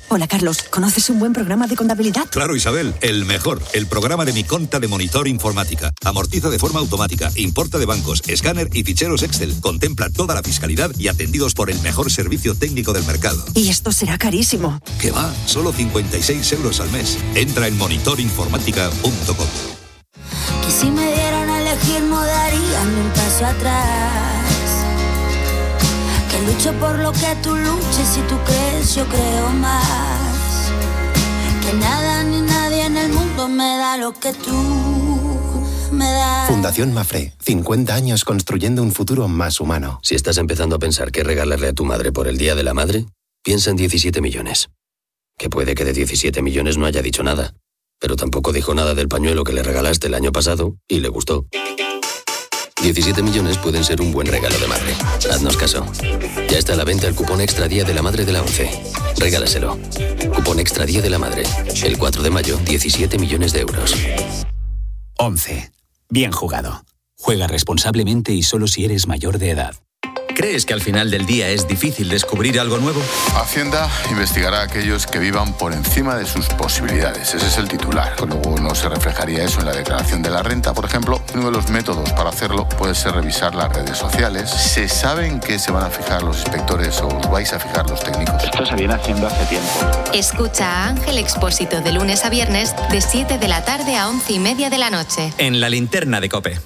Hola, Carlos. ¿Conoces un buen programa de contabilidad? Claro, Isabel, el mejor. El programa de Mi Conta de Monitor Informática. Amortiza de forma automática, importa de bancos, escáner y ficheros Excel. Contempla toda la fiscalidad y atendidos por el mejor servicio técnico del mercado. Y esto será carísimo. ¿Qué va? Solo cincuenta y seis euros al mes. Entra en monitor informática punto com. Que si me dieran a elegir no daría ni un paso atrás. Que lucho por lo que tú luches, y tú crees, yo creo más. Que nada ni nadie en el mundo me da lo que tú me das. Fundación Mafre, cincuenta años construyendo un futuro más humano. Si estás empezando a pensar qué regalarle a tu madre por el Día de la Madre, piensa en diecisiete millones. Que puede que de diecisiete millones no haya dicho nada, pero tampoco dijo nada del pañuelo que le regalaste el año pasado y le gustó. diecisiete millones pueden ser un buen regalo de madre. Haznos caso. Ya está a la venta el cupón Extra Día de la Madre de la ONCE. Regálaselo. Cupón Extra Día de la Madre. El cuatro de mayo, diecisiete millones de euros. ONCE. Bien jugado. Juega responsablemente y solo si eres mayor de edad. ¿Crees que al final del día es difícil descubrir algo nuevo? Hacienda investigará a aquellos que vivan por encima de sus posibilidades. Ese es el titular. Luego no se reflejaría eso en la declaración de la renta, por ejemplo. Uno de los métodos para hacerlo puede ser revisar las redes sociales. ¿Se sabe en qué se van a fijar los inspectores o os vais a fijar los técnicos? Esto se viene haciendo hace tiempo. Escucha a Ángel Expósito de lunes a viernes de siete de la tarde a once y media de la noche. En la linterna de COPE.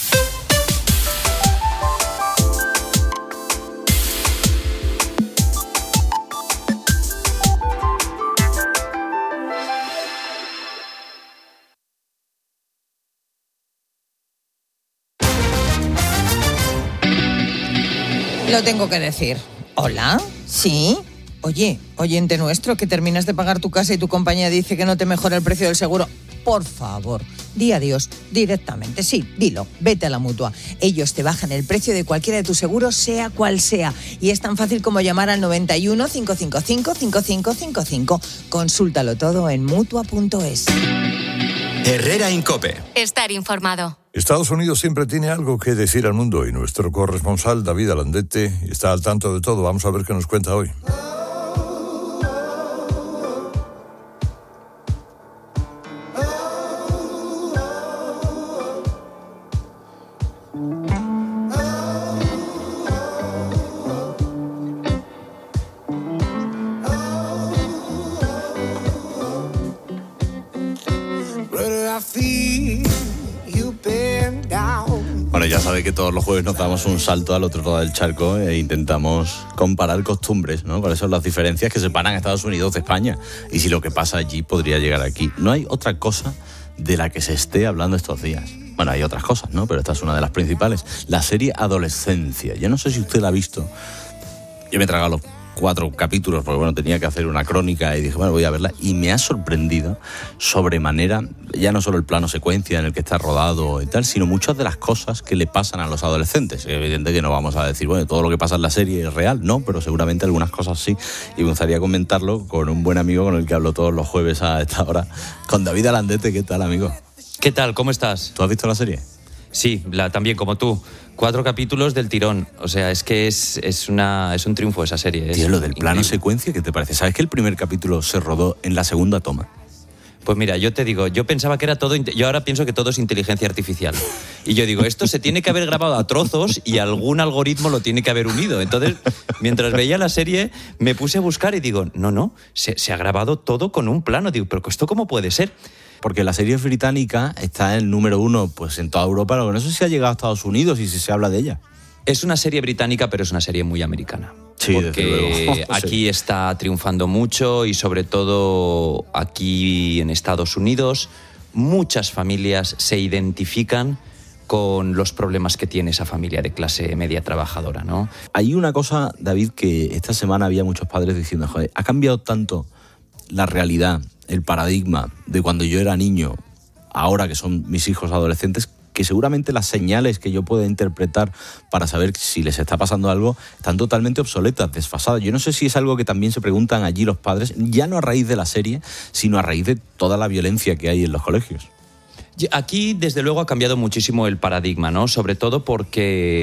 Lo tengo que decir. ¿Hola? ¿Sí? Oye, oyente nuestro, que terminas de pagar tu casa y tu compañía dice que no te mejora el precio del seguro. Por favor, di adiós directamente. Sí, dilo, vete a la Mutua. Ellos te bajan el precio de cualquiera de tus seguros, sea cual sea. Y es tan fácil como llamar al noventa y uno, cinco cinco cinco, cinco cinco cinco cinco. Consúltalo todo en mutua punto es. Herrera Incope. Estar informado. Estados Unidos siempre tiene algo que decir al mundo y nuestro corresponsal David Alandete está al tanto de todo. Vamos a ver qué nos cuenta hoy. Bueno, ya sabe que todos los jueves nos damos un salto al otro lado del charco e intentamos comparar costumbres, ¿no? Cuáles son las diferencias que separan a Estados Unidos de España y si lo que pasa allí podría llegar aquí. No hay otra cosa de la que se esté hablando estos días. Bueno, hay otras cosas, ¿no? Pero esta es una de las principales. La serie Adolescencia. Yo no sé si usted la ha visto. Yo me he tragado los cuatro capítulos porque, bueno, tenía que hacer una crónica y dije, bueno, voy a verla. Y me ha sorprendido sobremanera, ya no solo el plano secuencia en el que está rodado y tal, sino muchas de las cosas que le pasan a los adolescentes. Es evidente que no vamos a decir, bueno, todo lo que pasa en la serie es real, no, pero seguramente algunas cosas sí. Y me gustaría comentarlo con un buen amigo con el que hablo todos los jueves a esta hora, con David Alandete. ¿Qué tal, amigo? ¿Qué tal? ¿Cómo estás? ¿Tú has visto la serie? Sí, la, también como tú. Cuatro capítulos del tirón. O sea, es que es, es, una, es un triunfo esa serie. Tío, es lo del plano increíble. secuencia, ¿qué te parece? ¿Sabes que el primer capítulo se rodó en la segunda toma? Pues mira, yo te digo, yo pensaba que era todo... Yo ahora pienso que todo es inteligencia artificial. Y yo digo, esto se tiene que haber grabado a trozos y algún algoritmo lo tiene que haber unido. Entonces, mientras veía la serie, me puse a buscar y digo, no, no, se, se ha grabado todo con un plano. Digo, ¿pero esto cómo puede ser? Porque la serie británica está en el número uno pues en toda Europa, lo que no sé si ha llegado a Estados Unidos y si se habla de ella. Es una serie británica, pero es una serie muy americana. Sí, porque desde luego. aquí Sí. está triunfando mucho y sobre todo aquí en Estados Unidos muchas familias se identifican con los problemas que tiene esa familia de clase media trabajadora, ¿no? Hay una cosa, David, que esta semana había muchos padres diciendo, joder, ha cambiado tanto la realidad, el paradigma de cuando yo era niño, ahora que son mis hijos adolescentes, que seguramente las señales que yo pueda interpretar para saber si les está pasando algo están totalmente obsoletas, desfasadas. Yo no sé si es algo que también se preguntan allí los padres, ya no a raíz de la serie, sino a raíz de toda la violencia que hay en los colegios. Aquí, desde luego, ha cambiado muchísimo el paradigma, ¿no? Sobre todo porque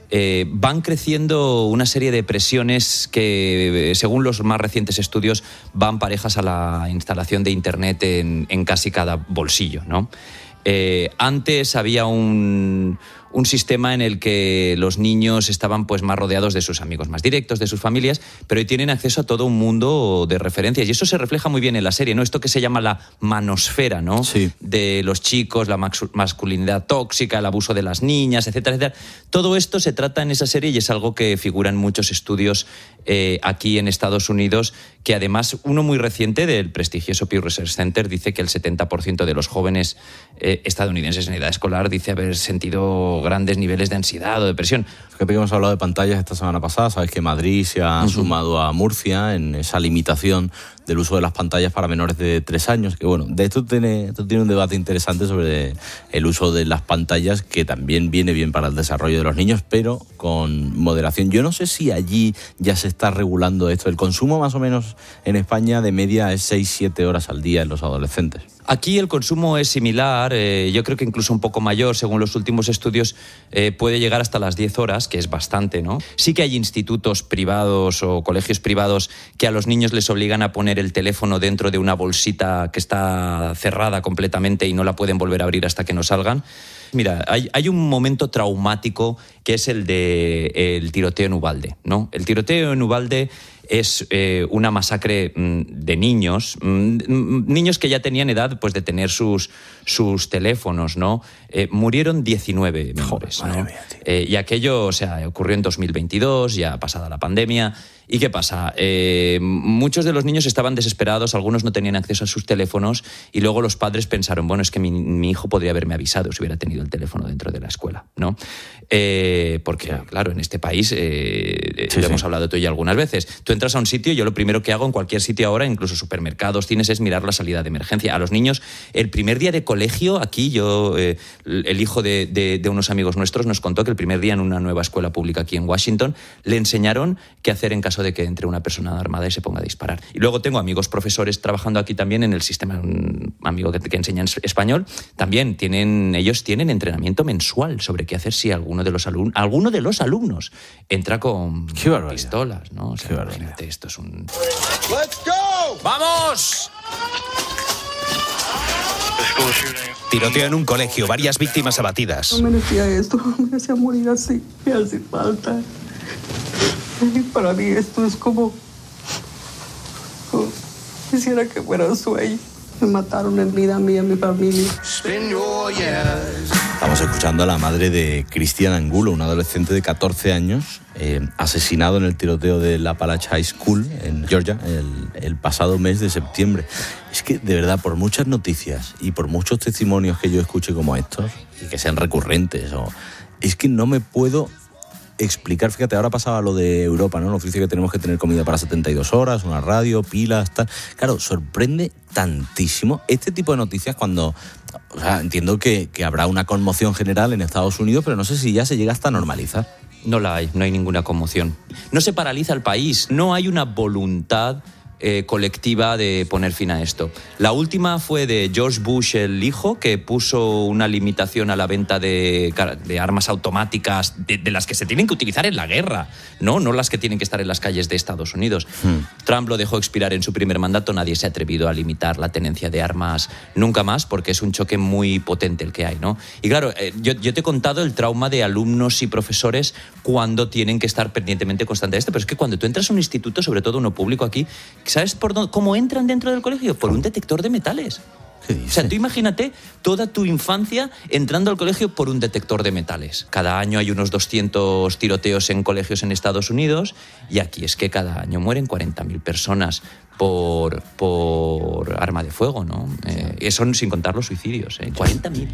eh, van creciendo una serie de presiones que, según los más recientes estudios, van parejas a la instalación de Internet en, en casi cada bolsillo, ¿no? Eh, antes había un... un sistema en el que los niños estaban pues más rodeados de sus amigos más directos, de sus familias, pero hoy tienen acceso a todo un mundo de referencias y eso se refleja muy bien en la serie, ¿no? Esto que se llama la manosfera, ¿no? Sí. De los chicos, la masculinidad tóxica, el abuso de las niñas, etcétera, etcétera. Todo esto se trata en esa serie y es algo que figura en muchos estudios eh, aquí en Estados Unidos, que además uno muy reciente del prestigioso Pew Research Center dice que el setenta por ciento de los jóvenes eh, estadounidenses en edad escolar dice haber sentido grandes niveles de ansiedad o depresión. Fíjate que hemos hablado de pantallas esta semana pasada, sabes que Madrid se ha uh-huh. sumado a Murcia en esa limitación del uso de las pantallas para menores de tres años, que bueno, de esto tiene, esto tiene un debate interesante sobre el uso de las pantallas, que también viene bien para el desarrollo de los niños, pero con moderación. Yo no sé si allí ya se está regulando esto. El consumo más o menos en España de media es seis siete horas al día en los adolescentes. Aquí el consumo es similar, eh, yo creo que incluso un poco mayor, según los últimos estudios, eh, puede llegar hasta las diez horas, que es bastante, ¿no? Sí que hay institutos privados o colegios privados que a los niños les obligan a poner el teléfono dentro de una bolsita que está cerrada completamente y no la pueden volver a abrir hasta que no salgan. Mira, hay, hay un momento traumático que es el de el tiroteo en Uvalde, ¿no? El tiroteo en Uvalde es eh, una masacre mm, de niños, mm, niños que ya tenían edad pues de tener sus, sus teléfonos, ¿no? Eh, murieron diecinueve menores, ¿no? Mía, eh, y aquello, o sea, ocurrió en dos mil veintidós, ya pasada la pandemia. ¿Y qué pasa? Eh, muchos de los niños estaban desesperados, algunos no tenían acceso a sus teléfonos y luego los padres pensaron, bueno, es que mi, mi hijo podría haberme avisado si hubiera tenido el teléfono dentro de la escuela, ¿no? Eh, porque, claro, en este país, eh, sí, lo sí. hemos hablado tú y yo algunas veces, tú entras a un sitio y yo lo primero que hago en cualquier sitio ahora, incluso supermercados, cines, es mirar la salida de emergencia. A los niños, el primer día de colegio, aquí yo, eh, el hijo de, de, de unos amigos nuestros nos contó que el primer día en una nueva escuela pública aquí en Washington le enseñaron qué hacer en caso de que entre una persona armada y se ponga a disparar. Y luego tengo amigos profesores trabajando aquí también en el sistema, un amigo que, que enseña en español, también tienen, ellos tienen entrenamiento mensual sobre qué hacer si alguno de los alumnos, alguno de los alumnos entra con pistolas, ¿no? O sea, imagínate, esto es un... ¡Let's go! ¡Vamos! Tiroteo en un colegio, varias víctimas abatidas. No merecía esto, no merecía morir así, me hace falta. Para mí esto es como, como quisiera que fuera un sueño. Me mataron en vida a mí y a mi familia. Estamos escuchando a la madre de Cristian Angulo, un adolescente de catorce años, eh, asesinado en el tiroteo de la Appalachian High School en Georgia el, el pasado mes de septiembre. Es que, de verdad, por muchas noticias y por muchos testimonios que yo escuche como estos, y que sean recurrentes, o, es que no me puedo explicar. Fíjate, ahora pasaba lo de Europa, ¿no? Nos dice que tenemos que tener comida para setenta y dos horas, una radio, pilas, tal. Claro, sorprende tantísimo este tipo de noticias cuando... O sea, entiendo que, que habrá una conmoción general en Estados Unidos, pero no sé si ya se llega hasta normalizar. No la hay, no hay ninguna conmoción. No se paraliza el país, no hay una voluntad eh, colectiva de poner fin a esto. La última fue de George Bush, el hijo, que puso una limitación a la venta de, de armas automáticas, de, de las que se tienen que utilizar en la guerra, ¿no? No las que tienen que estar en las calles de Estados Unidos. Hmm. Trump lo dejó expirar en su primer mandato, nadie se ha atrevido a limitar la tenencia de armas nunca más, porque es un choque muy potente el que hay, ¿no? Y claro, eh, yo, yo te he contado el trauma de alumnos y profesores cuando tienen que estar pendientemente constante de esto, pero es que cuando tú entras a un instituto, sobre todo uno público aquí, ¿sabes por dónde, cómo entran dentro del colegio? Por un detector de metales. O sea, tú imagínate toda tu infancia entrando al colegio por un detector de metales. Cada año hay unos doscientos tiroteos en colegios en Estados Unidos y aquí es que cada año mueren cuarenta mil personas por, por arma de fuego, ¿no? Eh, eso sin contar los suicidios, ¿eh? cuarenta mil.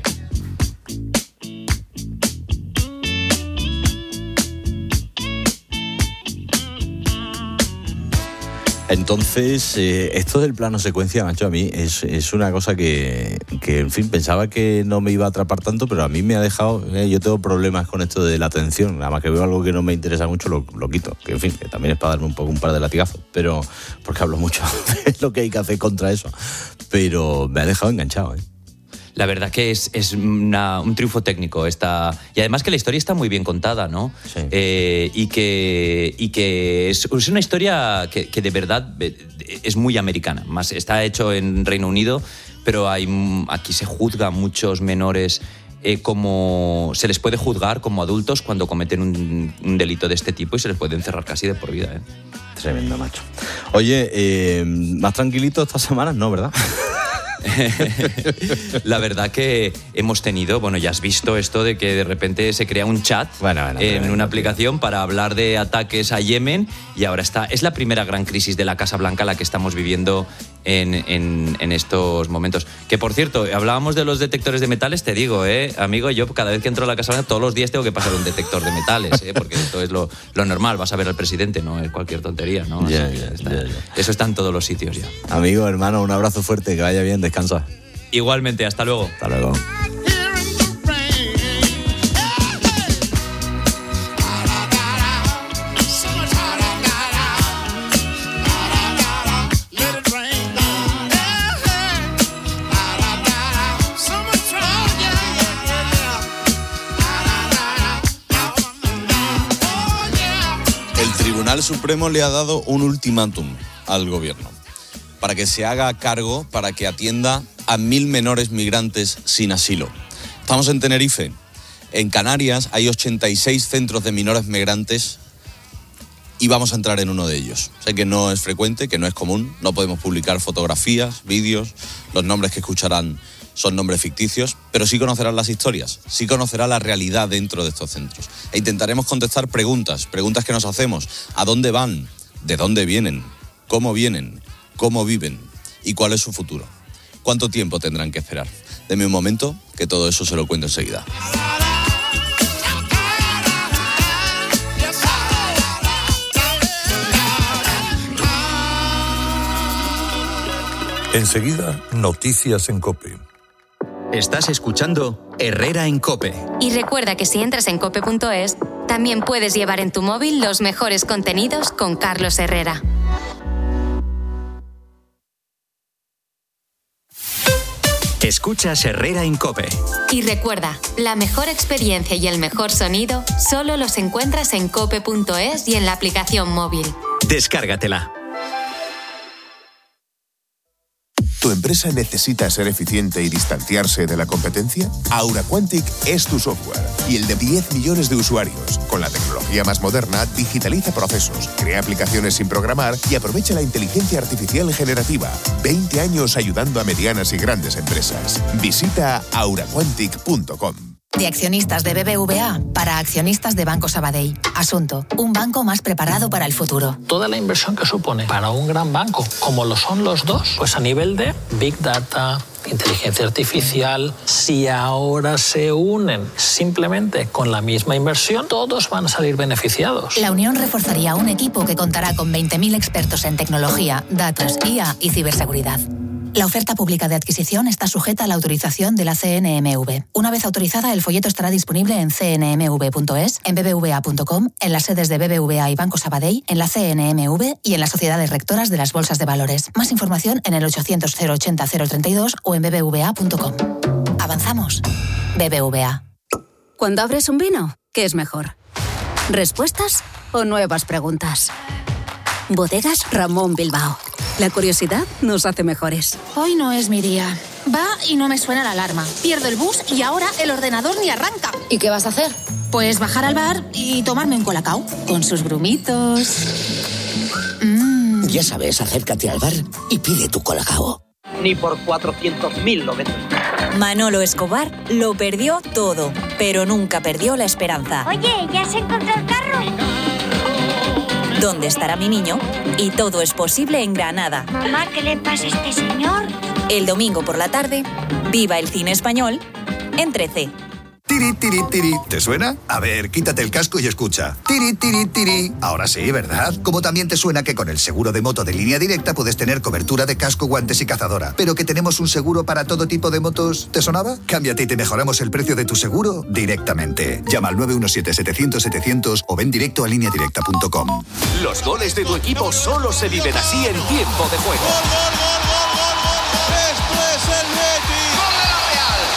Entonces, eh, esto del plano secuencia, macho, a mí es, es una cosa que, que, en fin, pensaba que no me iba a atrapar tanto, pero a mí me ha dejado... Eh, yo tengo problemas con esto de la atención, nada más que veo algo que no me interesa mucho, lo, lo quito. Que, en fin, que también es para darme un poco un par de latigazos, pero porque hablo mucho de lo que hay que hacer contra eso. Pero me ha dejado enganchado, ¿eh? la verdad que es, es una, un triunfo técnico. Esta, y además que la historia está muy bien contada, ¿no? Sí. Eh, y que, y que es, es una historia que, que de verdad es muy americana. Más, está hecho en Reino Unido, pero hay, aquí se juzga a muchos menores eh, como... Se les puede juzgar como adultos cuando cometen un, un delito de este tipo y se les puede encerrar casi de por vida, ¿eh? Tremendo, macho. Oye, eh, más tranquilito estas semanas, ¿no, verdad? La verdad que hemos tenido, bueno, ya has visto esto de que de repente se crea un chat bueno, bueno, en bueno, una aplicación para hablar de ataques a Yemen y ahora está, es la primera gran crisis de la Casa Blanca la que estamos viviendo en, en, en estos momentos. Que por cierto, hablábamos de los detectores de metales, te digo, eh, amigo, yo cada vez que entro a la Casa Blanca todos los días tengo que pasar un detector de metales, eh, porque esto es lo, lo normal, vas a ver al presidente, no es cualquier tontería, ¿no? Yeah, yeah, está, yeah, yeah. Eso está en todos los sitios ya. Amigo, hermano, un abrazo fuerte, que vaya bien, descansa. Igualmente, hasta luego. Hasta luego. El Tribunal Supremo le ha dado un ultimátum al gobierno para que se haga cargo, para que atienda a mil menores migrantes sin asilo. Estamos en Tenerife. En Canarias hay ochenta y seis centros de menores migrantes y vamos a entrar en uno de ellos. Sé que no es frecuente, que no es común, no podemos publicar fotografías, vídeos, los nombres que escucharán son nombres ficticios, pero sí conocerán las historias, sí conocerá la realidad dentro de estos centros. E intentaremos contestar preguntas, preguntas que nos hacemos. ¿A dónde van? ¿De dónde vienen? ¿Cómo vienen? ¿Cómo viven? ¿Y cuál es su futuro? ¿Cuánto tiempo tendrán que esperar? Deme un momento, que todo eso se lo cuento enseguida. Enseguida, noticias en COPE. Estás escuchando Herrera en COPE. Y recuerda que si entras en cope punto es, también puedes llevar en tu móvil los mejores contenidos con Carlos Herrera. Escuchas Herrera en COPE. Y recuerda, la mejor experiencia y el mejor sonido solo los encuentras en cope punto es y en la aplicación móvil. Descárgatela. ¿Tu empresa necesita ser eficiente y distanciarse de la competencia? Aura Quantic es tu software y el de diez millones de usuarios. Con la tecnología más moderna, digitaliza procesos, crea aplicaciones sin programar y aprovecha la inteligencia artificial generativa. veinte años ayudando a medianas y grandes empresas. Visita aura quantic punto com. De accionistas de B B V A para accionistas de Banco Sabadell. Asunto: un banco más preparado para el futuro. Toda la inversión que supone para un gran banco, como lo son los dos, pues a nivel de Big Data, inteligencia artificial, si ahora se unen simplemente con la misma inversión, todos van a salir beneficiados. La unión reforzaría un equipo que contará con veinte mil expertos en tecnología, datos, I A y ciberseguridad. La oferta pública de adquisición está sujeta a la autorización de la C N M V. Una vez autorizada, el folleto estará disponible en c n m v punto es, en b b v a punto com, en las sedes de B B V A y Banco Sabadell, en la C N M V y en las sociedades rectoras de las bolsas de valores. Más información en el ochocientos cero ochenta cero treinta y dos o en b b v a punto com. Avanzamos. B B V A. Cuando abres un vino, ¿qué es mejor? ¿Respuestas o nuevas preguntas? Bodegas Ramón Bilbao. La curiosidad nos hace mejores. Hoy no es mi día. Va y no me suena la alarma. Pierdo el bus y ahora el ordenador ni arranca. ¿Y qué vas a hacer? Pues bajar al bar y tomarme un colacao. Con sus grumitos. Mm. Ya sabes, acércate al bar y pide tu colacao. Ni por cuatrocientos mil lo vendo. Manolo Escobar lo perdió todo, pero nunca perdió la esperanza. Oye, ¿ya se encontró el carro? ¿Dónde estará mi niño? Y todo es posible en Granada. Mamá, ¿qué le pasa a este señor? El domingo por la tarde, viva el cine español en trece. Tiri, tiri, tiri. ¿Te suena? A ver, quítate el casco y escucha. Tiri, tiri, tiri. Ahora sí, ¿verdad? Como también te suena que con el seguro de moto de Línea Directa puedes tener cobertura de casco, guantes y cazadora. Pero que tenemos un seguro para todo tipo de motos. ¿Te sonaba? Cámbiate y te mejoramos el precio de tu seguro directamente. Llama al nueve uno siete setecientos setecientos o ven directo a línea directa punto com. Los goles de tu equipo solo se viven así en tiempo de juego. ¡Gol, gol, gol, gol, gol! ¡Esto es el Betis! ¡Gol de la Real!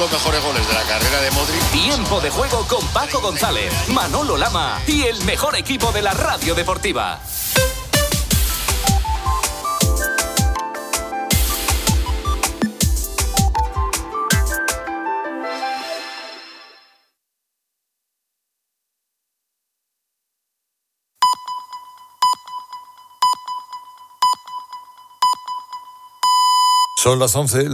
los mejores goles de la carrera de Modric. Tiempo de juego con Paco González, Manolo Lama y el mejor equipo de la radio deportiva. Son las once.